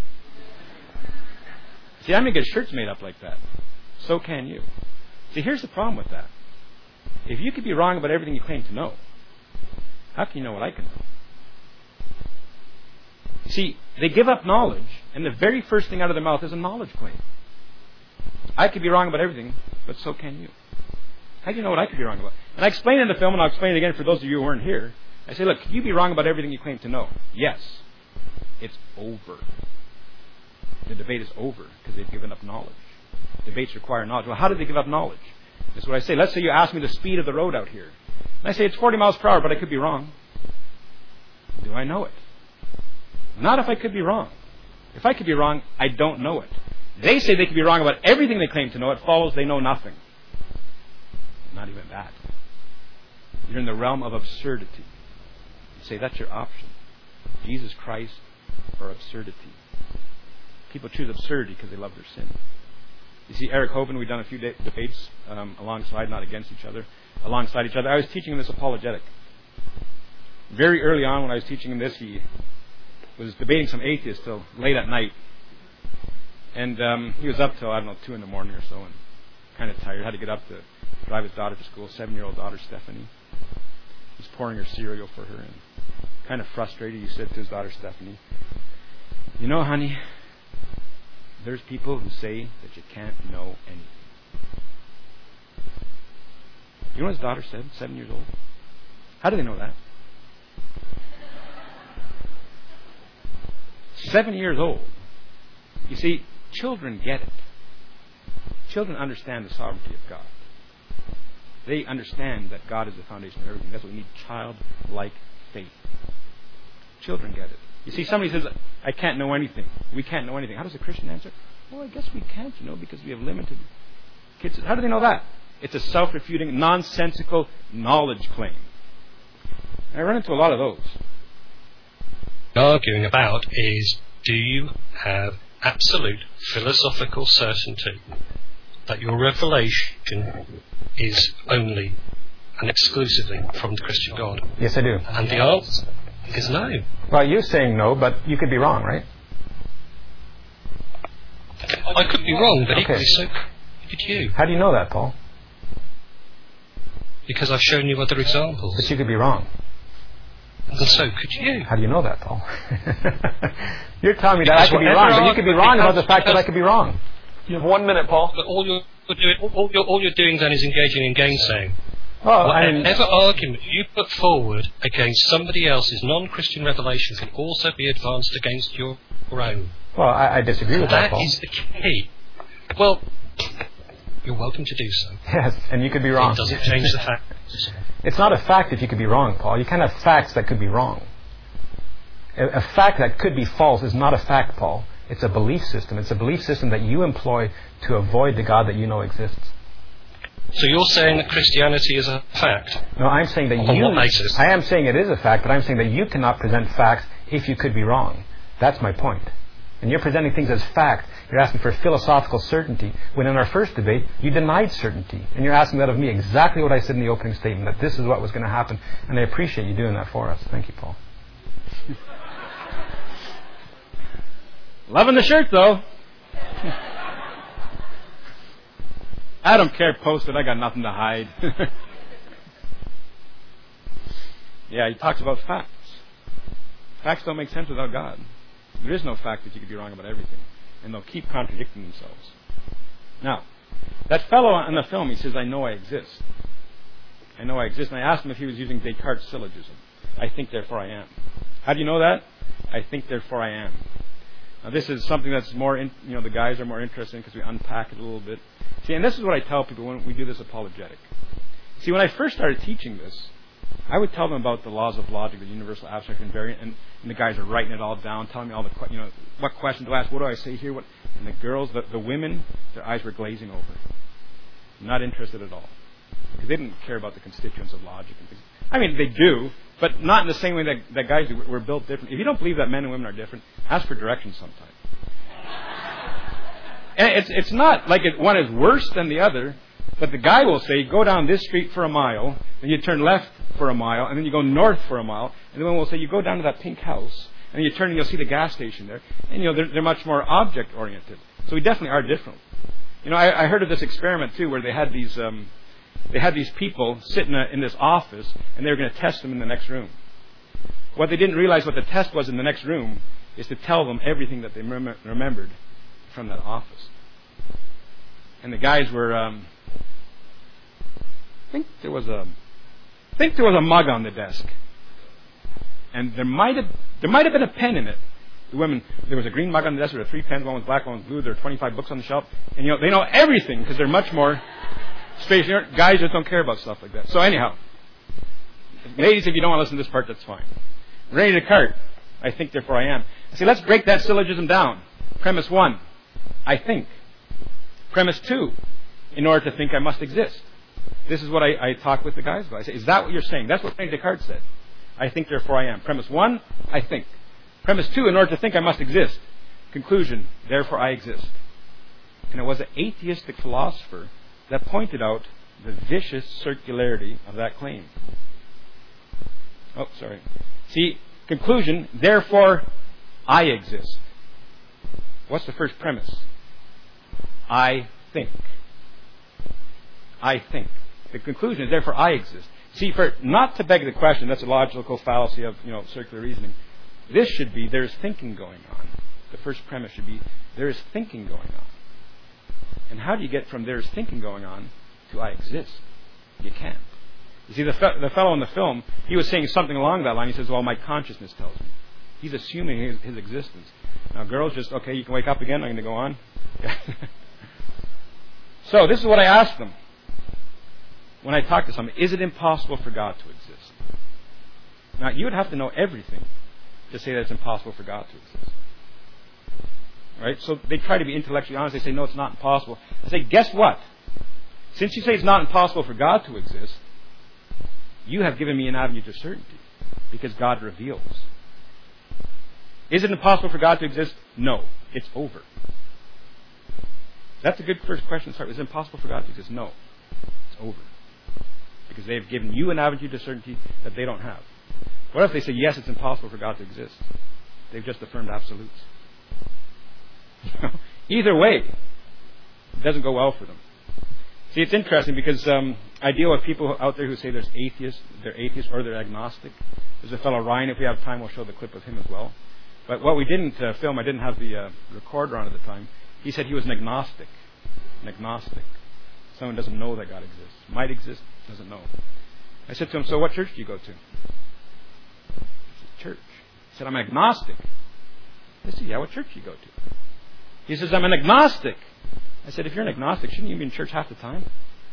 See, I'm going to get shirts made up like that. So can you. See, here's the problem with that. If you could be wrong about everything you claim to know, how can you know what I can know? See, they give up knowledge, and the very first thing out of their mouth is a knowledge claim. I could be wrong about everything, but so can you. How do you know what I could be wrong about? And I explain in the film, and I'll explain it again for those of you who weren't here. I say, look, could you be wrong about everything you claim to know? Yes. It's over. The debate is over because they've given up knowledge. Debates require knowledge. Well, how did they give up knowledge? This is what I say. Let's say you ask me the speed of the road out here. And I say it's forty miles per hour, but I could be wrong. Do I know it? Not if I could be wrong. If I could be wrong, I don't know it. They say they could be wrong about everything they claim to know. It follows they know nothing. Not even that. You're in the realm of absurdity. You say that's your option. Jesus Christ or absurdity. People choose absurdity because they love their sin. You see, Eric Hovind, we've done a few de- debates um, alongside, not against each other, alongside each other. I was teaching him this apologetic. Very early on when I was teaching him this, he was debating some atheists till late at night. And um, he was up till, I don't know, two in the morning or so, and kind of tired. Had to get up to drive his daughter to school, seven-year-old daughter, Stephanie. He's pouring her cereal for her, and kind of frustrated, he said to his daughter, Stephanie, you know, honey, there's people who say that you can't know anything. You know what his daughter said, seven years old? How do they know that? Seven years old. You see, children get it. Children understand the sovereignty of God. They understand that God is the foundation of everything. That's what we need, childlike faith. Children get it. You see, somebody says, I can't know anything. We can't know anything. How does a Christian answer? Well, I guess we can't, you know, because we have limited kids. How do they know that? It's a self-refuting, nonsensical knowledge claim. And I run into a lot of those. Arguing about is, do you have absolute philosophical certainty that your revelation is only and exclusively from the Christian God? Yes, I do. And the answer is no. Well, you're saying no, but you could be wrong, right? I could be wrong, but okay. equally so could you. How do you know that, Paul? Because I've shown you other examples. But you could be wrong. And so could you. How do you know that, Paul? You're telling me that because I could be wrong, but you could be wrong about the fact that I could be wrong. You have one minute, Paul. But all you're doing, all you're, all you're doing then is engaging in gainsaying. Well, whatever argument you put forward against somebody else's non-Christian revelation can also be advanced against your own. Well, I, I disagree with that, That Paul. is the key. Well, You're welcome to do so. Yes, and you could be wrong. It doesn't change the fact. It's not a fact if you could be wrong, Paul. You can't have facts that could be wrong. A, a fact that could be false is not a fact, Paul. It's a belief system. It's a belief system that you employ to avoid the God that you know exists. So you're saying that Christianity is a fact? No, I'm saying that On you... what basis? I am saying it is a fact, but I'm saying that you cannot present facts if you could be wrong. That's my point. And you're presenting things as fact. You're asking for philosophical certainty, when in our first debate, you denied certainty. And you're asking that of me, exactly what I said in the opening statement, that this is what was going to happen. And I appreciate you doing that for us. Thank you, Paul. Loving the shirt, though. I don't care, post it. I got nothing to hide. Yeah, he talks about facts. Facts don't make sense without God. There is no fact that you could be wrong about everything. And they'll keep contradicting themselves. Now, that fellow on the film, he says, I know I exist. I know I exist. And I asked him if he was using Descartes' syllogism. I think, therefore I am. How do you know that? I think, therefore I am. Now, this is something that's more, in, you know, the guys are more interested in because we unpack it a little bit. See, and this is what I tell people when we do this apologetic. See, when I first started teaching this, I would tell them about the laws of logic, the universal, abstract, invariant, and, and the guys are writing it all down, telling me all the, you know, what questions to ask, what do I say here, what, and the girls, the, the women, their eyes were glazing over. Not interested at all. Because they didn't care about the constituents of logic and things. I mean, they do, but not in the same way that, that guys do. We're built different. If you don't believe that men and women are different, ask for directions sometime. And it's it's not like it, one is worse than the other, but the guy will say, go down this street for a mile, and you turn left for a mile, and then you go north for a mile, and the one will say, you go down to that pink house, and you turn and you'll see the gas station there. And, you know, they're, they're much more object-oriented. So we definitely are different. You know, I, I heard of this experiment, too, where they had these um, they had these people sit in, a, in this office, and they were going to test them in the next room. What they didn't realize what the test was in the next room is to tell them everything that they rem- remembered from that office. And the guys were, um, I think there was a, I think there was a mug on the desk, and there might have there might have been a pen in it. The women, there was a green mug on the desk. There were three pens. One was black, one was blue. There were twenty-five books on the shelf, and you know they know everything because they're much more space. You know, guys just don't care about stuff like that. So anyhow, ladies, if you don't want to listen to this part, that's fine. René Descartes, I think, therefore I am. I say, let's break that syllogism down. Premise one, I think. Premise two, in order to think, I must exist. This is what I, I talk with the guys about. I say, is that what you're saying? That's what René Descartes said. I think, therefore I am. Premise one, I think. Premise two, in order to think, I must exist. Conclusion, therefore I exist. And it was an atheistic philosopher that pointed out the vicious circularity of that claim. Oh, sorry. See, conclusion, therefore I exist. What's the first premise? I think. I think. The conclusion is, therefore I exist. See, for not to beg the question, that's a logical fallacy of, you know, circular reasoning. This should be, there's thinking going on. The first premise should be, there is thinking going on. And how do you get from there's thinking going on to I exist? You can't. You see, the, fe- the fellow in the film, he was saying something along that line. He says, well, my consciousness tells me. He's assuming his, his existence. Now, girls just, okay, you can wake up again. I'm going to go on. So, this is what I ask them when I talk to someone. Is it impossible for God to exist? Now, you would have to know everything to say that it's impossible for God to exist. Right? So, they try to be intellectually honest. They say, no, it's not impossible. I say, guess what? Since you say it's not impossible for God to exist, you have given me an avenue to certainty because God reveals. Is it impossible for God to exist? No. It's over. That's a good first question to start with. Is it impossible for God to exist? No. It's over. Because they have given you an avenue to certainty that they don't have. What if they say, yes, it's impossible for God to exist? They've just affirmed absolutes. Either way, it doesn't go well for them. See, it's interesting because um, I deal with people out there who say there's atheists, they're atheists or they're agnostic. There's a fellow, Ryan, if we have time, we'll show the clip of him as well. But what we didn't uh, film, I didn't have the uh, recorder on at the time, he said he was an agnostic. An agnostic. Someone doesn't know that God exists. Might exist, doesn't know. I said to him, so what church do you go to? He said, church. He said, I'm agnostic. I said, yeah, what church do you go to? He says, I'm an agnostic. I said, if you're an agnostic, shouldn't you be in church half the time?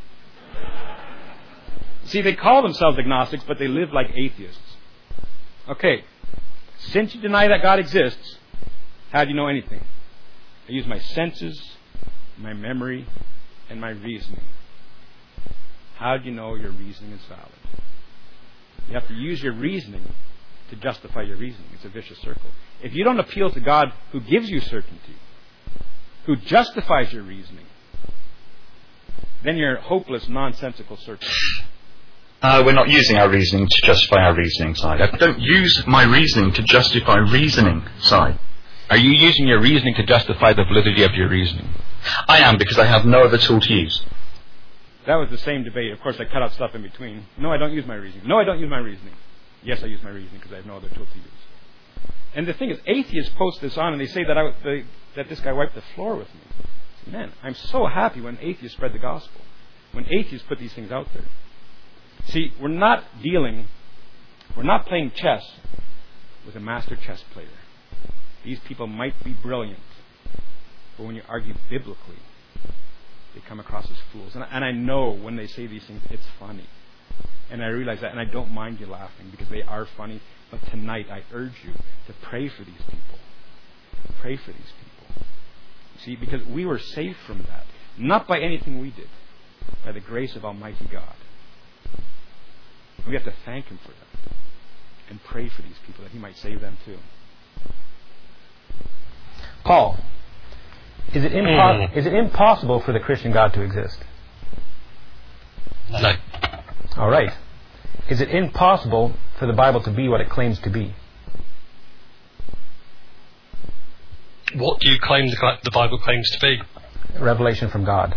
See, they call themselves agnostics, but they live like atheists. Okay, since you deny that God exists, how do you know anything? I use my senses, my memory, and my reasoning. How do you know your reasoning is valid? You have to use your reasoning to justify your reasoning. It's a vicious circle. If you don't appeal to God who gives you certainty, who justifies your reasoning, then you're a hopeless, nonsensical circle. Uh, we're not using our reasoning to justify our reasoning side. I don't use my reasoning to justify reasoning side. Are you using your reasoning to justify the validity of your reasoning? I am, because I have no other tool to use. That was the same debate. Of course, I cut out stuff in between. No, I don't use my reasoning. No, I don't use my reasoning. Yes, I use my reasoning because I have no other tool to use. And the thing is, atheists post this on and they say that I, they, that this guy wiped the floor with me. Man, I'm so happy when atheists spread the gospel. When atheists put these things out there. See, we're not dealing, we're not playing chess with a master chess player. These people might be brilliant, but when you argue biblically, they come across as fools. And I, and I know when they say these things, it's funny. And I realize that, and I don't mind you laughing because they are funny. But tonight, I urge you to pray for these people. Pray for these people. See, because we were saved from that. Not by anything we did, by the grace of Almighty God. We have to thank Him for that. And pray for these people that He might save them too. Paul, is it, impo- mm. is it impossible for the Christian God to exist? No. All right. Is it impossible for the Bible to be what it claims to be? What do you claim the, the Bible claims to be? Revelation from God.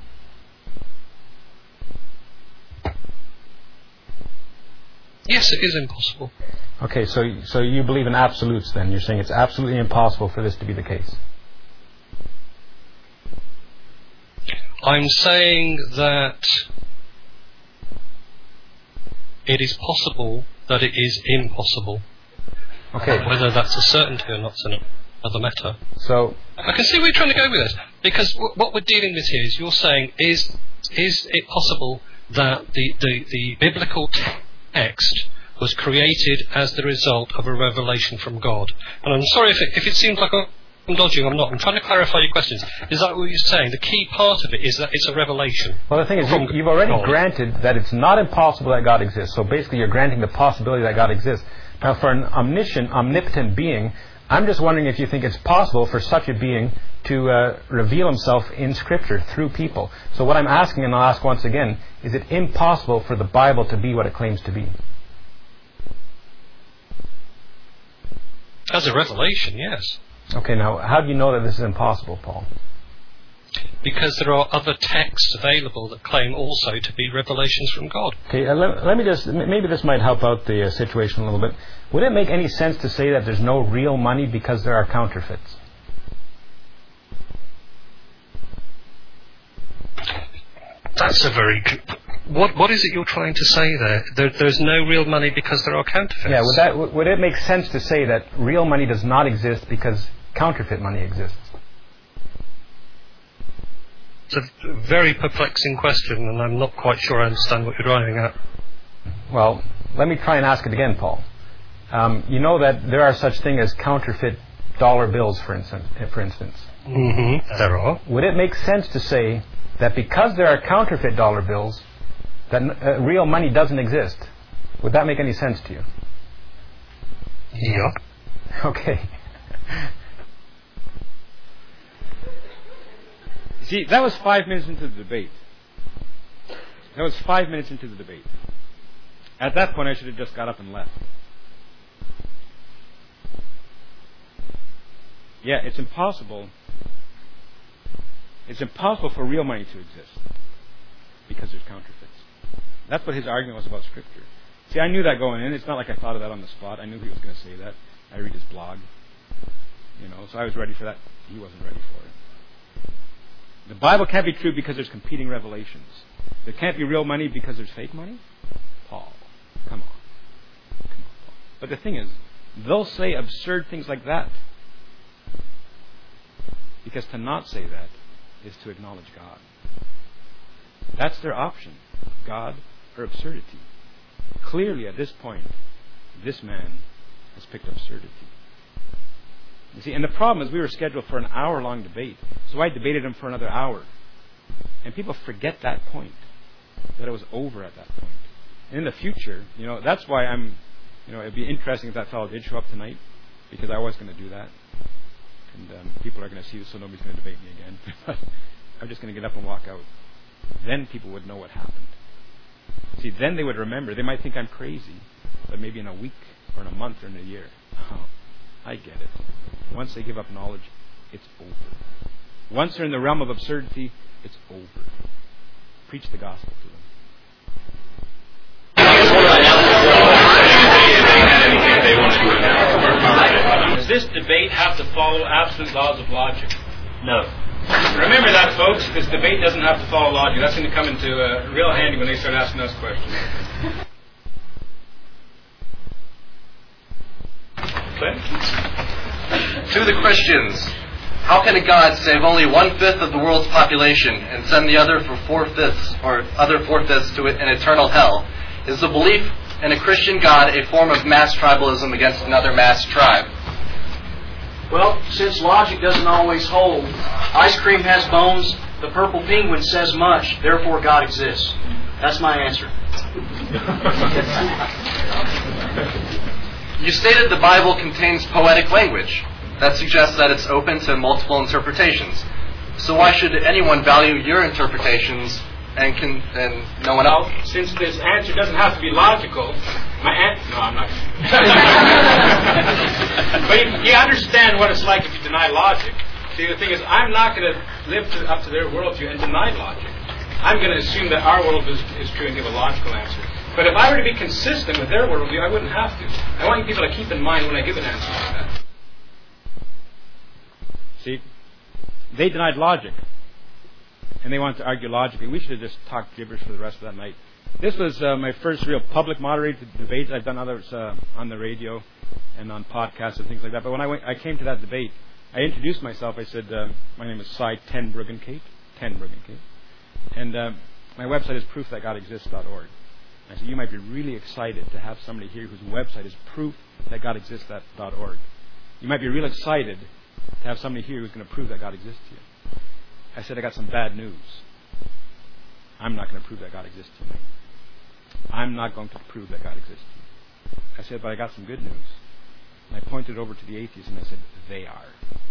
Yes, it is impossible. Okay, so so you believe in absolutes then. You're saying it's absolutely impossible for this to be the case. I'm saying that it is possible that it is impossible. Okay. Whether that's a certainty or not is another matter. So I can see where you're trying to go with this. Because w- what we're dealing with here is you're saying, is is it possible that the, the, the biblical text was created as the result of a revelation from God? And I'm sorry if it, if it seems like I'm dodging, I'm not. I'm trying to clarify your questions. Is that what you're saying? The key part of it is that it's a revelation. Well, the thing is, you, you've already God. granted that it's not impossible that God exists. So basically you're granting the possibility that God exists. Now, for an omniscient, omnipotent being, I'm just wondering if you think it's possible for such a being to uh, reveal himself in Scripture through people. So what I'm asking, and I'll ask once again, is it impossible for the Bible to be what it claims to be? As a revelation, yes. Okay, now, how do you know that this is impossible, Paul? Because there are other texts available that claim also to be revelations from God. Okay, uh, let, let me just, maybe this might help out the uh, situation a little bit. Would it make any sense to say that there's no real money because there are counterfeits? That's a very... What What is it you're trying to say there? there? There's no real money because there are counterfeits. Yeah, would, that, would it make sense to say that real money does not exist because counterfeit money exists? It's a very perplexing question, and I'm not quite sure I understand what you're driving at. Well, let me try and ask it again, Paul. Um, you know that there are such things as counterfeit dollar bills, for instance. For instance. Mm-hmm. There are. Would it make sense to say that because there are counterfeit dollar bills, that uh, real money doesn't exist? Would that make any sense to you? Yeah. Okay. See, that was five minutes into the debate. That was five minutes into the debate. At that point, I should have just got up and left. Yeah, it's impossible. It's impossible for real money to exist because there's counterfeits. That's what his argument was about Scripture. See, I knew that going in. It's not like I thought of that on the spot. I knew he was going to say that. I read his blog. You know, so I was ready for that. He wasn't ready for it. The Bible can't be true because there's competing revelations. There can't be real money because there's fake money? Paul, come on. Come on, Paul. But the thing is, they'll say absurd things like that. Because to not say that is to acknowledge God. That's their option, God or absurdity. Clearly, at this point, this man has picked absurdity. You see, and the problem is we were scheduled for an hour-long debate, so I debated him for another hour. And people forget that point, that it was over at that point. And in the future, you know, that's why I'm, you know, it'd be interesting if that fellow did show up tonight, because I was going to do that. And um, people are going to see this, so nobody's going to debate me again. I'm just going to get up and walk out. Then people would know what happened. See, then they would remember. They might think I'm crazy, but maybe in a week or in a month or in a year. Oh, I get it. Once they give up knowledge, it's over. Once they're in the realm of absurdity, it's over. Preach the gospel to them. Does this debate have to follow absolute laws of logic? No. Remember that, folks. This debate doesn't have to follow logic. That's going to come into uh, real handy when they start asking us questions. To the Christians, how can a God save only one-fifth of the world's population and send the other for four-fifths or other four-fifths to an eternal hell? Is the belief in a Christian God a form of mass tribalism against another mass tribe? Well, since logic doesn't always hold, ice cream has bones, the purple penguin says much, therefore God exists. That's my answer. You stated the Bible contains poetic language. That suggests that it's open to multiple interpretations. So why should anyone value your interpretations and can and no one else? Well, since this answer doesn't have to be logical, my answer... No, I'm not. But you, you understand what it's like if you deny logic. See, the thing is, I'm not going to live to, up to their worldview and deny logic. I'm going to assume that our world is, is true and give a logical answer. But if I were to be consistent with their worldview, I wouldn't have to. I want you people to keep in mind when I give an answer like that. See, they denied logic, and they wanted to argue logically. We should have just talked gibberish for the rest of that night. This was uh, my first real public moderated debate. I've done others uh, on the radio and on podcasts and things like that. But when I went, I came to that debate, I introduced myself. I said, uh, my name is Cy ten Bruggencate, ten Bruggencate, and uh, my website is proof that god exists dot org. I said, you might be really excited to have somebody here whose website is proof that god exists dot org. You might be real excited to have somebody here who's going to prove that God exists to you. I said, I got some bad news. I'm not going to prove that God exists to you. I'm not going to prove that God exists to you. I said, but I got some good news. And I pointed over to the atheists and I said, they are.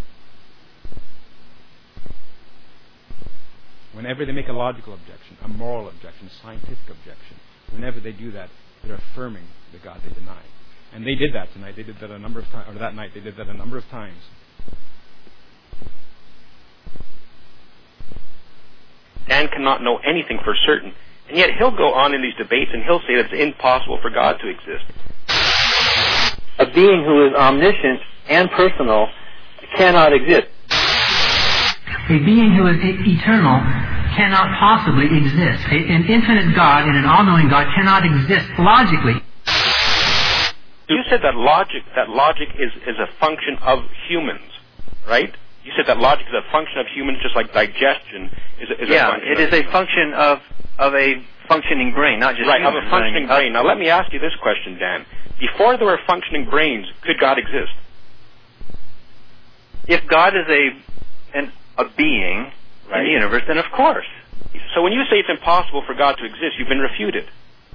Whenever they make a logical objection, a moral objection, a scientific objection, whenever they do that, they're affirming the God they deny. And they did that tonight. They did that a number of times, or that night. They did that a number of times. Dan cannot know anything for certain, and yet he'll go on in these debates and he'll say that it's impossible for God to exist. A being who is omniscient and personal cannot exist. A being who is eternal cannot possibly exist. A, an infinite God and an all-knowing God cannot exist logically. You said that logic that logic is, is a function of humans, right? You said that logic is a function of humans, just like digestion is a, is yeah, a function it of is a function of of a functioning brain, not just right human, of a functioning right? brain. Now, let me ask you this question, Dan: before there were functioning brains, could God exist? If God is a an, a being right. in the universe, then of course. So when you say it's impossible for God to exist, you've been refuted.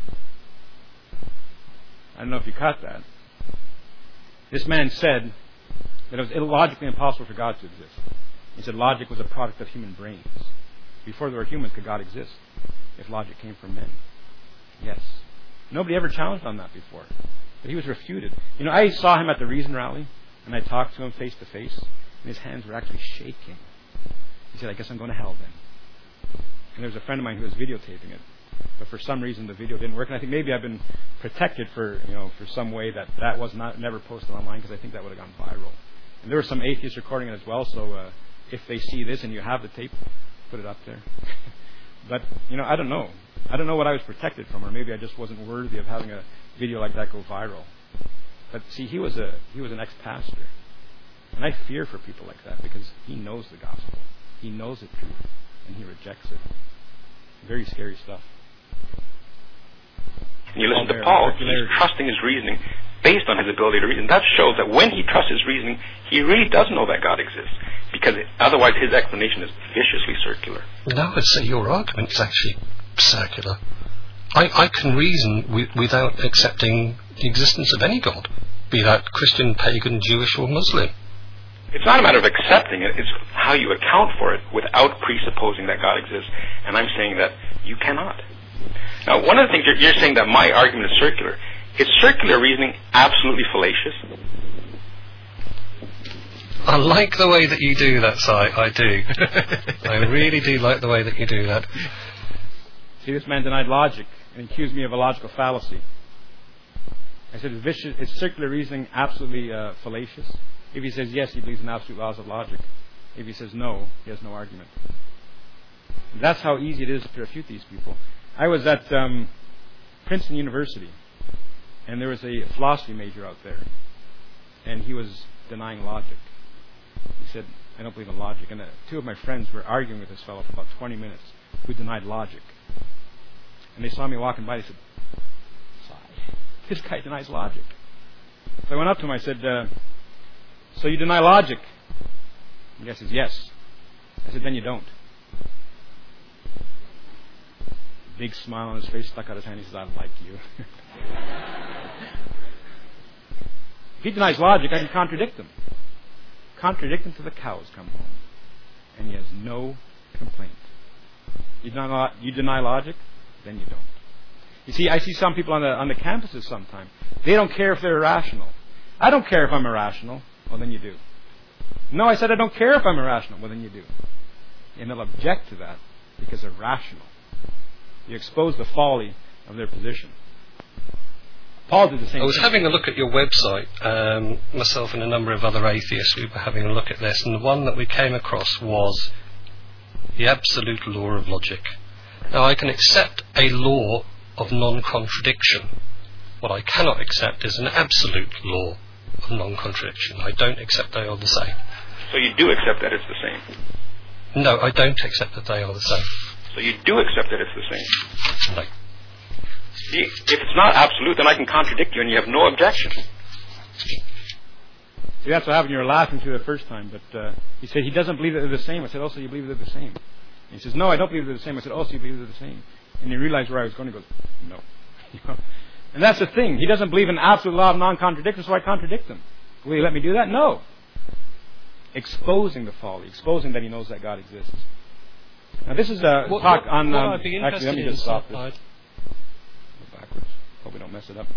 I don't know if you caught that. This man said that it was illogically impossible for God to exist. He said logic was a product of human brains. Before there were humans, could God exist if logic came from men? Yes. Nobody ever challenged on that before. But he was refuted. You know, I saw him at the Reason rally, and I talked to him face to face, and his hands were actually shaking. He said, I guess I'm going to hell then. And there was a friend of mine who was videotaping it. But for some reason the video didn't work, and I think maybe I've been protected for you know for some way that that was not never posted online, because I think that would have gone viral. And there were some atheists recording it as well, so uh, if they see this and you have the tape, put it up there. But you know I don't know. I don't know what I was protected from, or maybe I just wasn't worthy of having a video like that go viral. But see, he was a he was an ex-pastor, and I fear for people like that because he knows the gospel. He knows it true, and he rejects it. Very scary stuff. And you listen to Paul, he's trusting his reasoning based on his ability to reason. That shows that when he trusts his reasoning, he really does know that God exists, because otherwise his explanation is viciously circular. No, I'd say your argument is actually circular. I, I can reason w- without accepting the existence of any God, be that Christian, pagan, Jewish or Muslim. It's not a matter of accepting it, it's how you account for it without presupposing that God exists. And I'm saying that you cannot. Now, one of the things you're, you're saying that my argument is circular. Is circular reasoning absolutely fallacious? I like the way that you do that, Si. I do. I really do like the way that you do that. See, this man denied logic and accused me of a logical fallacy. I said, is, vicious, is circular reasoning absolutely uh, fallacious? If he says yes, he believes in absolute laws of logic. If he says no, he has no argument. That's how easy it is to refute these people. I was at um, Princeton University, and there was a philosophy major out there, and he was denying logic. He said, I don't believe in logic. And uh, two of my friends were arguing with this fellow for about twenty minutes, who denied logic. And they saw me walking by, they said, this guy denies logic. So I went up to him, I said, uh, so you deny logic? The guy says, yes. I said, then you don't. Big smile on his face, stuck out his hand, he says, I like you. If he denies logic, I can contradict him. Contradict him till the cows come home. And he has no complaint. You deny, you deny logic? Then you don't. You see, I see some people on the on the campuses sometimes. They don't care if they're irrational. I don't care if I'm irrational. Well, then you do. No, I said I don't care if I'm irrational. Well, then you do. And they'll object to that because they're rational. You expose the folly of their position. Paul did the same I was thing. having a look at your website, um, myself and a number of other atheists, we were having a look at this, and the one that we came across was the absolute law of logic. Now, I can accept a law of non-contradiction. What I cannot accept is an absolute law of non-contradiction. I don't accept they are the same. So you do accept that it's the same? No, I don't accept that they are the same. So you do accept that it's the same? No. If it's not absolute, then I can contradict you and you have no objection. See, that's what happened. You were laughing through the first time, but uh, he said he doesn't believe that they're the same. I said, oh, so you believe they're the same? And he says, no, I don't believe they're the same. I said, oh, so you believe they're the same? And he realized where I was going. He goes, no. And that's the thing. He doesn't believe in absolute law of non-contradiction, so I contradict him. Will you let me do that? No. Exposing the folly, exposing that he knows that God exists. Now, this is a what, talk what, on. What um, I'd be actually, let me in just stop this. I'd... Go backwards. Hope we don't mess it up.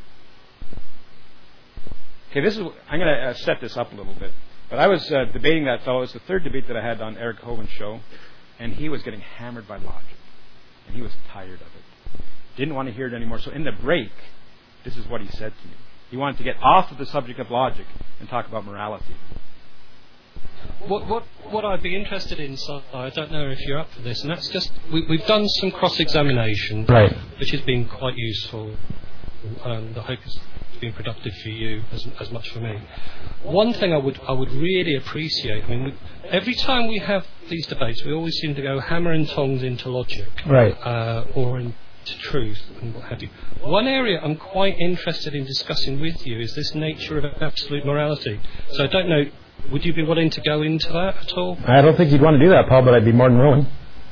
Okay, this is. I'm going to uh, set this up a little bit. But I was uh, debating that fellow. It's the third debate that I had on Eric Hovind's show, and he was getting hammered by logic, and he was tired of it. Didn't want to hear it anymore. So in the break, this is what he said to me. He wanted to get off of the subject of logic and talk about morality. What what what I'd be interested in, so I don't know if you're up for this, and that's just we, we've done some cross-examination, right, which has been quite useful, and I hope it's been productive for you as as much for me. One thing I would I would really appreciate. I mean, we, every time we have these debates, we always seem to go hammer and tongs into logic, right, uh, or into truth and what have you. One area I'm quite interested in discussing with you is this nature of absolute morality. So I don't know. Would you be willing to go into that at all? I don't think you'd want to do that, Paul, but I'd be more than willing.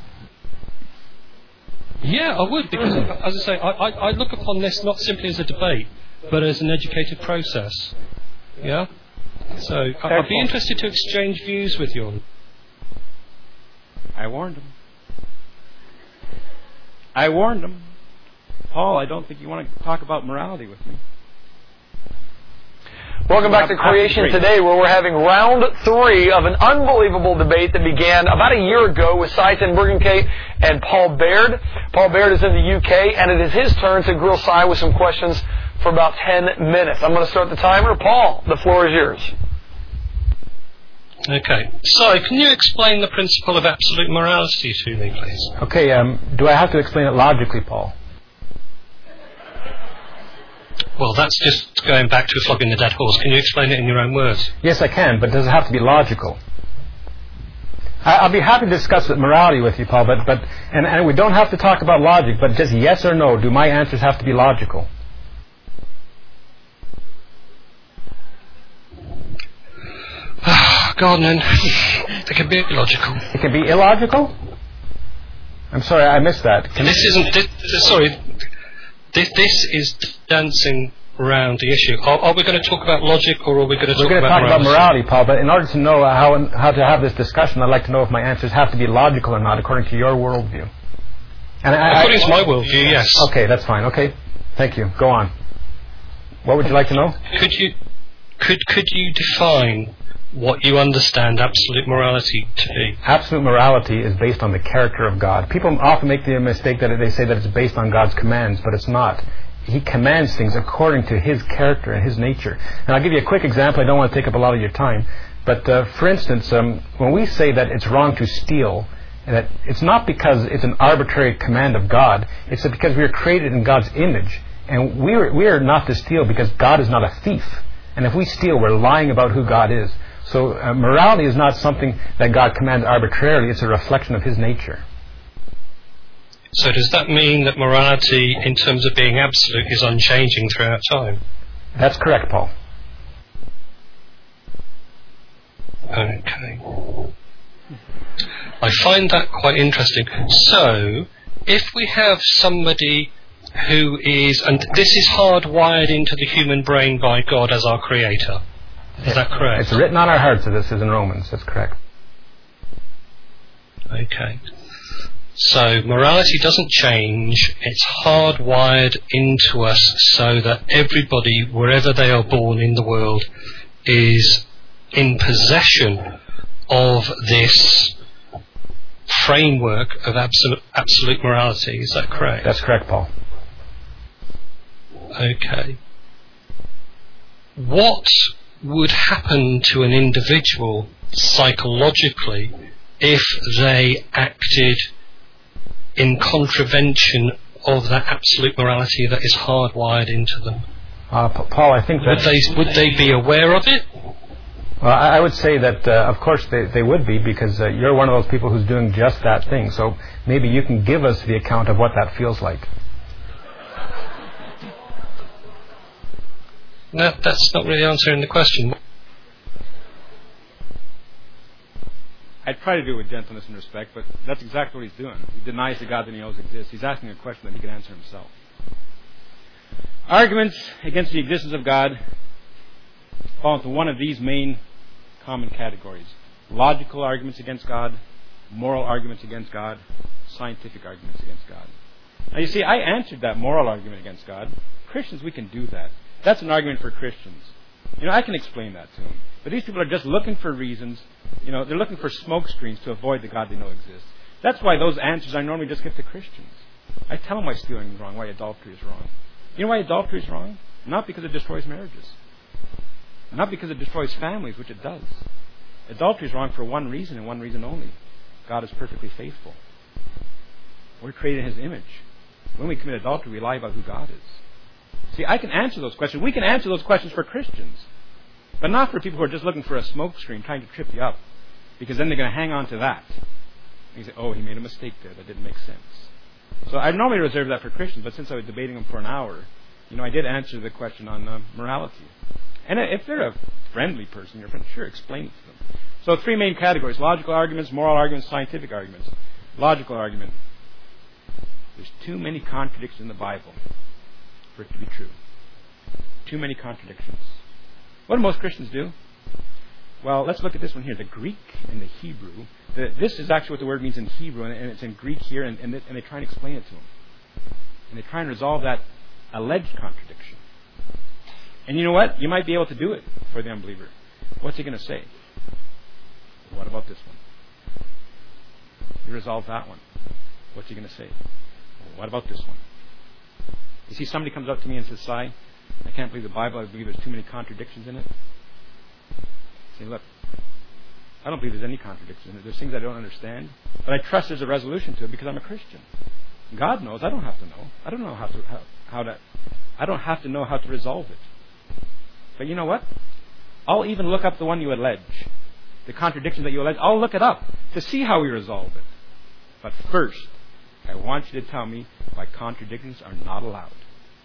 Yeah, I would, because, as I say, I, I, I look upon this not simply as a debate, but as an educated process. Yeah? So, I, I'd be interested to exchange views with you on. I warned him. I warned him. Paul, I don't think you want to talk about morality with me. Welcome back to Creation Today, where we're having round three of an unbelievable debate that began about a year ago with Cy ten Bruggencate and Paul Baird. Paul Baird is in the U K, and it is his turn to grill Cy with some questions for about ten minutes. I'm going to start the timer. Paul, the floor is yours. Okay. So, can you explain the principle of absolute morality to me, please? Okay, um, do I have to explain it logically, Paul? Well, that's just going back to flogging the dead horse. Can you explain it in your own words? Yes, I can, but does it have to be logical? I'll be happy to discuss morality with you, Paul, but, but and, and we don't have to talk about logic, but just yes or no, do my answers have to be logical? God, man. They can be illogical. It can be illogical? I'm sorry, I missed that. And this isn't... This, sorry. This, this is dancing around the issue. Are, are we going to talk about logic, or are we going to talk, We're going to about, talk morality? about morality, Paul, but in order to know how, how to have this discussion, I'd like to know if my answers have to be logical or not, according to your worldview. And I, according I, to my worldview, yes. Okay, that's fine. Okay, thank you. Go on. What would you like to know? Could you, could, could you define what you understand absolute morality to be? Absolute morality is based on the character of God. People often make the mistake that they say that it's based on God's commands, but it's not. He commands things according to His character and His nature. And I'll give you a quick example. I don't want to take up a lot of your time. But uh, for instance, um, when we say that it's wrong to steal, that it's not because it's an arbitrary command of God. It's because we are created in God's image. And we are, we are not to steal because God is not a thief. And if we steal, we're lying about who God is. So uh, morality is not something that God commands arbitrarily. It's a reflection of His nature. So does that mean that morality, in terms of being absolute, is unchanging throughout time? That's correct, Paul. Okay. I find that quite interesting. So, if we have somebody who is, and this is hardwired into the human brain by God as our creator, is that correct? It's written on our hearts, as this is in Romans. That's correct. Okay. So morality doesn't change. It's hardwired into us so that everybody, wherever they are born in the world, is in possession of this framework of absolute, absolute morality. Is that correct? That's correct, Paul. Okay. What would happen to an individual psychologically if they acted in contravention of that absolute morality that is hardwired into them? Uh, P- Paul, I think that... Would they, would they be aware of it? Well, I, I would say that, uh, of course, they, they would be, because uh, you're one of those people who's doing just that thing. So maybe you can give us the account of what that feels like. No, that's not really answering the question. I try to do it with gentleness and respect, but that's exactly what he's doing. He denies the God that he knows exists. He's asking a question that he can answer himself. Arguments against the existence of God fall into one of these main common categories: logical arguments against God, moral arguments against God, scientific arguments against God. Now you see, I answered that moral argument against God. Christians, we can do that. That's an argument for Christians. You know, I can explain that to them. But these people are just looking for reasons. You know, they're looking for smoke screens to avoid the God they know exists. That's why those answers I normally just give to Christians. I tell them why stealing is wrong, why adultery is wrong. You know why adultery is wrong? Not because it destroys marriages. Not because it destroys families, which it does. Adultery is wrong for one reason and one reason only. God is perfectly faithful. We're created in His image. When we commit adultery, we lie about who God is. See, I can answer those questions. We can answer those questions for Christians. But not for people who are just looking for a smoke screen, trying to trip you up. Because then they're going to hang on to that. And you say, oh, he made a mistake there. That didn't make sense. So I normally reserve that for Christians, but since I was debating them for an hour, you know, I did answer the question on uh, morality. And if they're a friendly person, your friend, sure, explain it to them. So three main categories: logical arguments, moral arguments, scientific arguments. Logical argument. There's too many contradictions in the Bible for it to be true. Too many contradictions. What do most Christians do? Well, let's look at this one here. The Greek and the Hebrew. The, this is actually what the word means in Hebrew, and, and it's in Greek here, and, and, it, and they try and explain it to them. And they try and resolve that alleged contradiction. And you know what? You might be able to do it for the unbeliever. What's he going to say? What about this one? You resolve that one. What's he going to say? What about this one? You see, somebody comes up to me and says, Si, I can't believe the Bible. I believe there's too many contradictions in it. I say, look, I don't believe there's any contradictions in it. There's things I don't understand. But I trust there's a resolution to it because I'm a Christian. God knows. I don't have to know. I don't know how to how, how to I don't have to know how to resolve it. But you know what? I'll even look up the one you allege. the contradictions that you allege, I'll look it up to see how we resolve it. But first, I want you to tell me why contradictions are not allowed.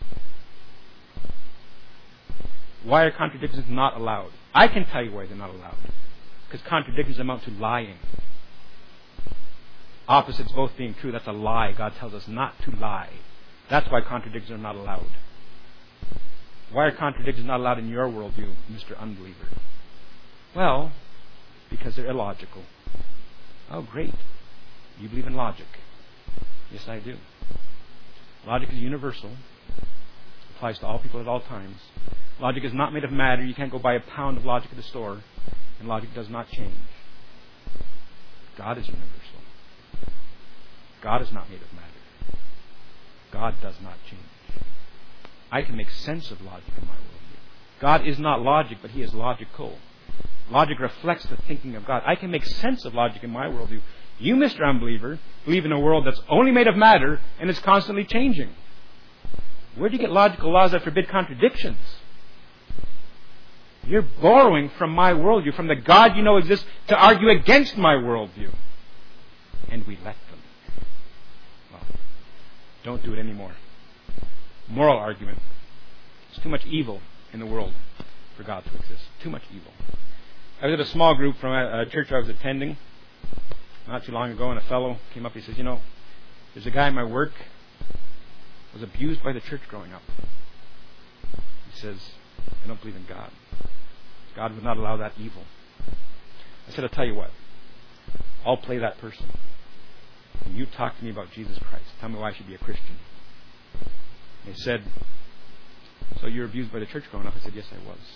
Why are contradictions not allowed? I can tell you why they're not allowed. Because contradictions amount to lying. Opposites both being true, that's a lie. God tells us not to lie. That's why contradictions are not allowed. Why are contradictions not allowed in your worldview, Mister Unbeliever? Well, because they're illogical. Oh, great. You believe in logic. Yes, I do. Logic is universal. Applies to all people at all times. Logic is not made of matter. You can't go buy a pound of logic at the store, and logic does not change. God is universal. God is not made of matter. God does not change. I can make sense of logic in my worldview. God is not logic, but He is logical. Logic reflects the thinking of God. I can make sense of logic in my worldview. You, Mister Unbeliever, believe in a world that's only made of matter and is constantly changing. Where do you get logical laws that forbid contradictions? You're borrowing from my worldview, from the God you know exists, to argue against my worldview. And we let them. Well, don't do it anymore. Moral argument. There's too much evil in the world for God to exist. Too much evil. I was at a small group from a, a church I was attending not too long ago, and a fellow came up. He says, you know, there's a guy at my work was abused by the church growing up. He says, I don't believe in God. God would not allow that evil. I said, I'll tell you what. I'll play that person. And you talk to me about Jesus Christ. Tell me why I should be a Christian. And he said, so you were abused by the church growing up? I said, yes, I was.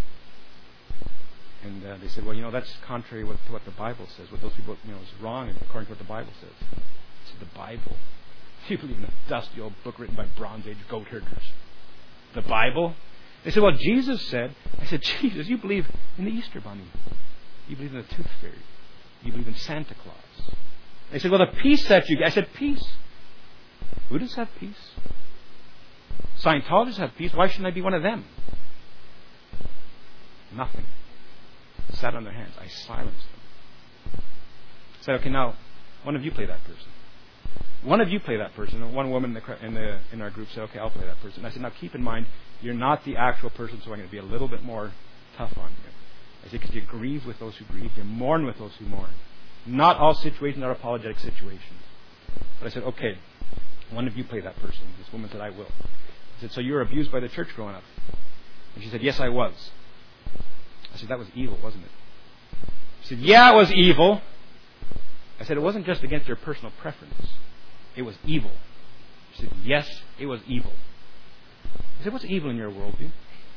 And uh, they said, well, you know, that's contrary what, to what the Bible says. What those people, you know, is wrong according to what the Bible says. I said, the Bible? You believe in a dusty old book written by Bronze Age goat herders. The Bible? They said, well, Jesus said. I said, Jesus, you believe in the Easter Bunny. You believe in the Tooth Fairy. You believe in Santa Claus. They said, well, the peace that you get. I said, peace? Buddhists have peace. Scientologists have peace. Why shouldn't I be one of them? Nothing. Sat on their hands. I silenced them. I said, okay, now, one of you play that person. One of you play that person. And one woman in, the, in, the, in our group said, okay, I'll play that person. I said, now keep in mind, you're not the actual person, so I'm going to be a little bit more tough on you. I said, because you grieve with those who grieve, you mourn with those who mourn. Not all situations are apologetic situations. But I said, okay, one of you play that person. This woman said, I will. I said, so you were abused by the church growing up? And she said, yes, I was. I said, that was evil, wasn't it? She said, yeah, it was evil. I said, it wasn't just against your personal preference. It was evil. She said, yes, it was evil. I said, what's evil in your worldview?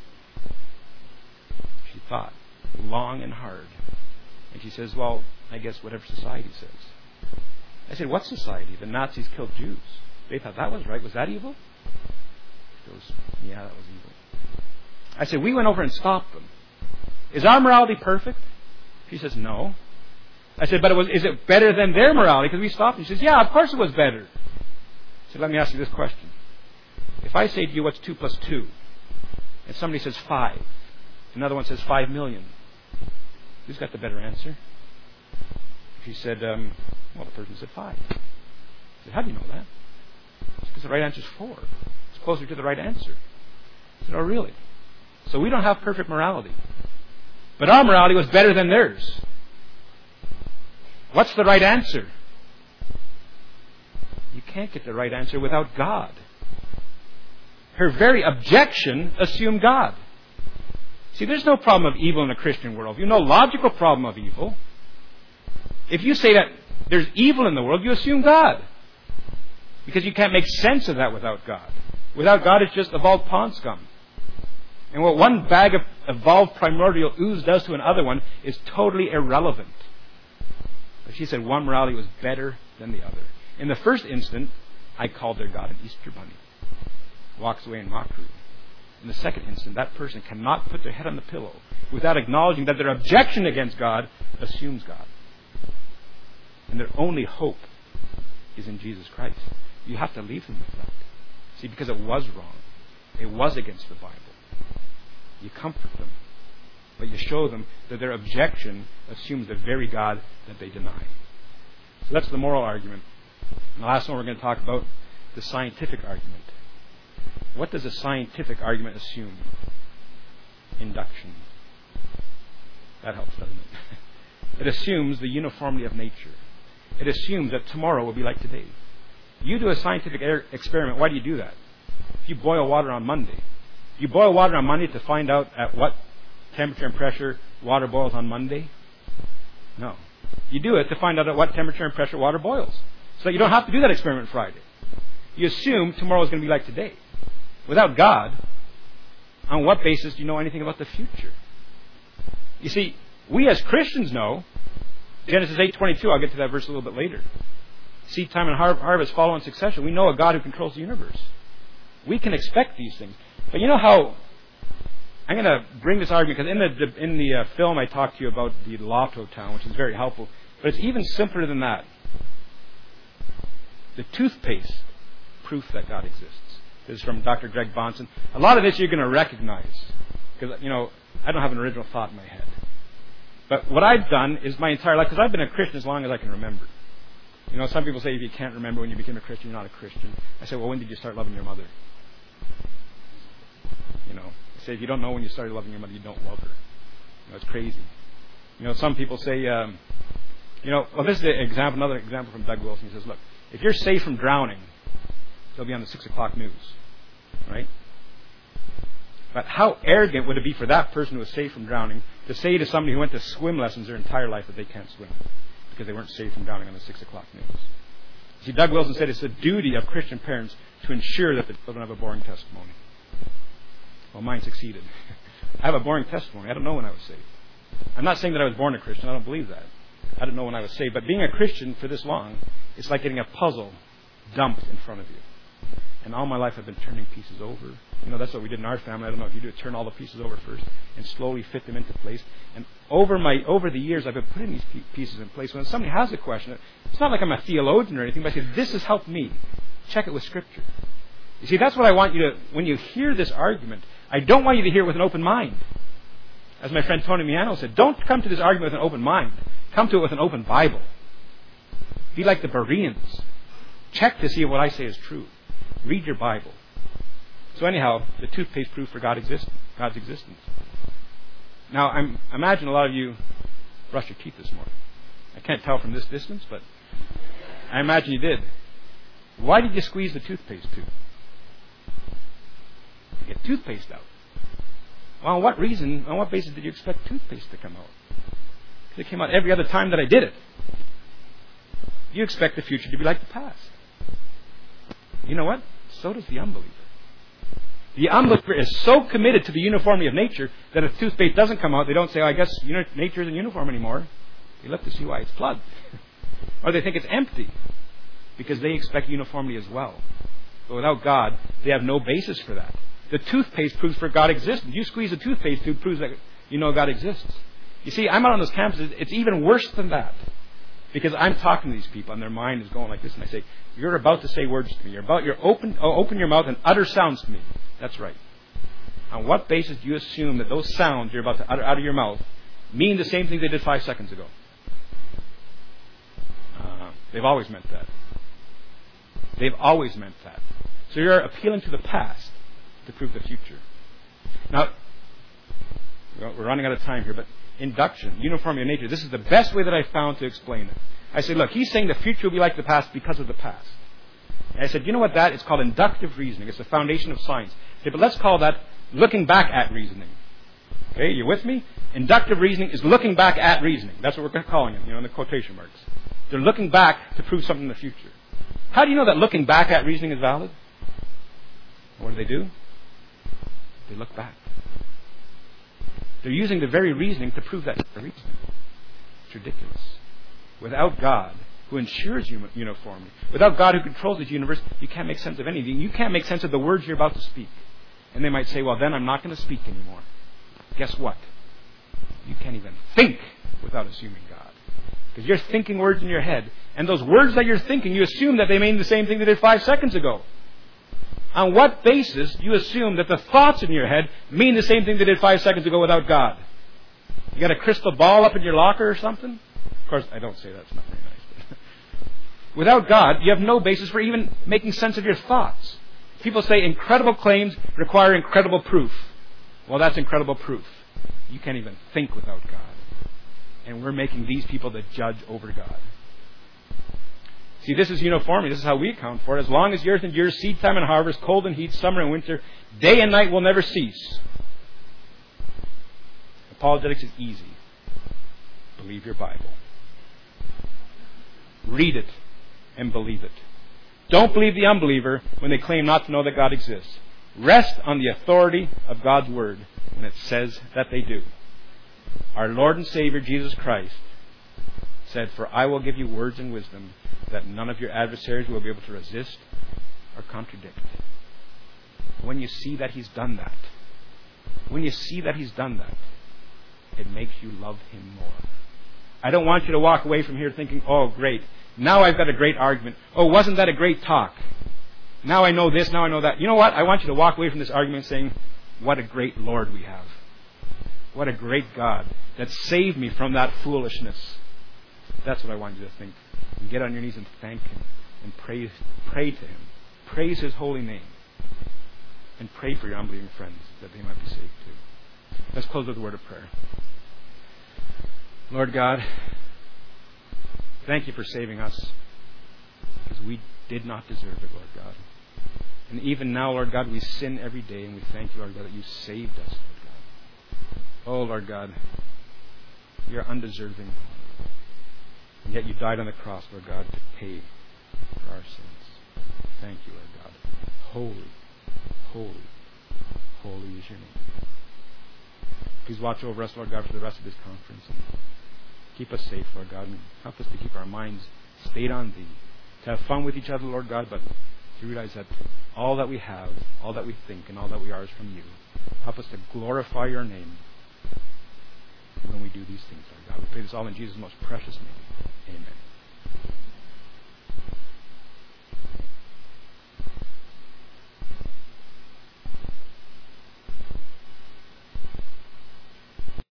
She thought long and hard. And she says, well, I guess whatever society says. I said, what society? The Nazis killed Jews. They thought that was right. Was that evil? She goes, yeah, that was evil. I said, we went over and stopped them. Is our morality perfect? She says, no. I said, but it was, is it better than their morality? Because we stopped them. She says, yeah, of course it was better. I said, let me ask you this question. If I say to you, what's two plus two? And somebody says five. Another one says five million. Who's got the better answer? She said, um, well, the person said five. I said, how do you know that? Because the right answer is four. It's closer to the right answer. I said, oh, really? So we don't have perfect morality. But our morality was better than theirs. What's the right answer? You can't get the right answer without God. Her very objection assumed God. See, there's no problem of evil in a Christian world. You know, logical problem of evil. If you say that there's evil in the world, you assume God. Because you can't make sense of that without God. Without God, it's just evolved pond scum. And what one bag of evolved primordial ooze does to another one is totally irrelevant. But she said one morality was better than the other. In the first instant, I called their God an Easter bunny. Walks away in mockery. In the second instant, that person cannot put their head on the pillow without acknowledging that their objection against God assumes God. And their only hope is in Jesus Christ. You have to leave them with that. See, because it was wrong. It was against the Bible. You comfort them. but you show them that their objection assumes the very God that they deny. So that's the moral argument. And the last one we're going to talk about, the scientific argument. What does a scientific argument assume? Induction. That helps, doesn't it? It assumes the uniformity of nature. It assumes that tomorrow will be like today. You do a scientific er- experiment. Why do you do that? If you boil water on Monday, you boil water on Monday to find out at what temperature and pressure water boils on Monday? No. You do it to find out at what temperature and pressure water boils. So that you don't have to do that experiment Friday. You assume tomorrow is going to be like today. Without God, on what basis do you know anything about the future? You see, we as Christians know, Genesis eight twenty-two, I'll get to that verse a little bit later. Seed time and har- harvest follow in succession. We know a God who controls the universe. We can expect these things. But you know how, I'm going to bring this argument, because in the, in the uh, film I talked to you about the Lotto Town, which is very helpful, but it's even simpler than that. The toothpaste proof that God exists. This is from Doctor Greg Bahnsen. A lot of this you're going to recognize, because, you know, I don't have an original thought in my head. But what I've done is my entire life, because I've been a Christian as long as I can remember. You know, some people say if you can't remember when you became a Christian, you're not a Christian. I say, well, when did you start loving your mother? You know, I say if you don't know when you started loving your mother, you don't love her. You know, it's crazy. You know, some people say, um, you know, well, this is an example, another example from Doug Wilson. He says, look, if you're safe from drowning, it'll be on the six o'clock news, right? But how arrogant would it be for that person who was safe from drowning to say to somebody who went to swim lessons their entire life that they can't swim because they weren't safe from drowning on the six o'clock news? See, Doug Wilson said it's the duty of Christian parents to ensure that the children have a boring testimony. Well, mine succeeded. I have a boring testimony. I don't know when I was saved. I'm not saying that I was born a Christian. I don't believe that. I don't know when I was saved. But being a Christian for this long, it's like getting a puzzle dumped in front of you. And all my life I've been turning pieces over. You know, that's what we did in our family. I don't know if you do it. Turn all the pieces over first and slowly fit them into place. And over my over the years, I've been putting these pieces in place. When somebody has a question, it's not like I'm a theologian or anything, but I say, this has helped me. Check it with Scripture. You see, that's what I want you to, when you hear this argument, I don't want you to hear it with an open mind. As my friend Tony Miano said, don't come to this argument with an open mind. Come to it with an open Bible. Be like the Bereans. Check to see if what I say is true. Read your Bible. So anyhow, the toothpaste proof for God exist, God's existence. Now, I'm, I imagine a lot of you brushed your teeth this morning. I can't tell from this distance, but I imagine you did. Why did you squeeze the toothpaste tube? To get toothpaste out. Well, on what reason, on what basis did you expect toothpaste to come out? Because it came out every other time that I did it. You expect the future to be like the past. You know what? So does the unbeliever. The unbeliever is so committed to the uniformity of nature that if toothpaste doesn't come out, they don't say, oh, I guess you know, nature isn't uniform anymore. They look to see why it's plugged. Or they think it's empty because they expect uniformity as well. But without God, they have no basis for that. The toothpaste proves for God exists. You squeeze a toothpaste tube, proves that you know God exists. You see, I'm out on those campuses. It's even worse than that. Because I'm talking to these people and their mind is going like this, and I say, you're about to say words to me. You're about, you're open, oh, open your mouth and utter sounds to me. That's right. On what basis do you assume that those sounds you're about to utter out of your mouth mean the same thing they did five seconds ago? Uh, they've always meant that. They've always meant that. So you're appealing to the past to prove the future. Now, we're running out of time here, but induction, uniformity of nature, this is the best way that I found to explain it. I said, look, he's saying the future will be like the past because of the past. And I said, you know what that? It's called inductive reasoning. It's the foundation of science. Okay, but let's call that looking back at reasoning. Okay, you with me? Inductive reasoning is looking back at reasoning. That's what we're calling it, you know, in the quotation marks. They're looking back to prove something in the future. How do you know that looking back at reasoning is valid? What do they do? They look back. They're using the very reasoning to prove that reasoning. It's ridiculous. Without God, who ensures uniformity, without God who controls this universe, you can't make sense of anything. You can't make sense of the words you're about to speak. And they might say, well, then I'm not going to speak anymore. Guess what? You can't even think without assuming God. Because you're thinking words in your head. And those words that you're thinking, you assume that they mean the same thing they did five seconds ago. On what basis do you assume that the thoughts in your head mean the same thing they did five seconds ago without God? You got a crystal ball up in your locker or something? Of course, I don't say that. It's not very nice. But without God, you have no basis for even making sense of your thoughts. People say incredible claims require incredible proof. Well, that's incredible proof. You can't even think without God. And we're making these people the judge over God. See, this is uniformity. This is how we account for it. As long as years and years, seed time and harvest, cold and heat, summer and winter, day and night will never cease. Apologetics is easy. Believe your Bible. Read it and believe it. Don't believe the unbeliever when they claim not to know that God exists. Rest on the authority of God's Word when it says that they do. Our Lord and Savior, Jesus Christ, said, "For I will give you words and wisdom that none of your adversaries will be able to resist or contradict." When you see that He's done that, when you see that He's done that, it makes you love Him more. I don't want you to walk away from here thinking, "Oh, great. Now I've got a great argument. Oh, wasn't that a great talk? Now I know this, now I know that." You know what? I want you to walk away from this argument saying, "What a great Lord we have. What a great God that saved me from that foolishness." That's what I want you to think. And get on your knees and thank Him and pray, pray to Him. Praise His holy name. And pray for your unbelieving friends that they might be saved too. Let's close with a word of prayer. Lord God, thank You for saving us, because we did not deserve it, Lord God. And even now, Lord God, we sin every day, and we thank You, Lord God, that You saved us, Lord God. Oh, Lord God, we are undeserving. And yet You died on the cross, Lord God, to pay for our sins. Thank You, Lord God. Holy, holy, holy is Your name. Please watch over us, Lord God, for the rest of this conference. And keep us safe, Lord God, and help us to keep our minds stayed on Thee. To have fun with each other, Lord God, but to realize that all that we have, all that we think, and all that we are is from You. Help us to glorify Your name when we do these things, Lord God. We pray this all in Jesus' most precious name. Amen.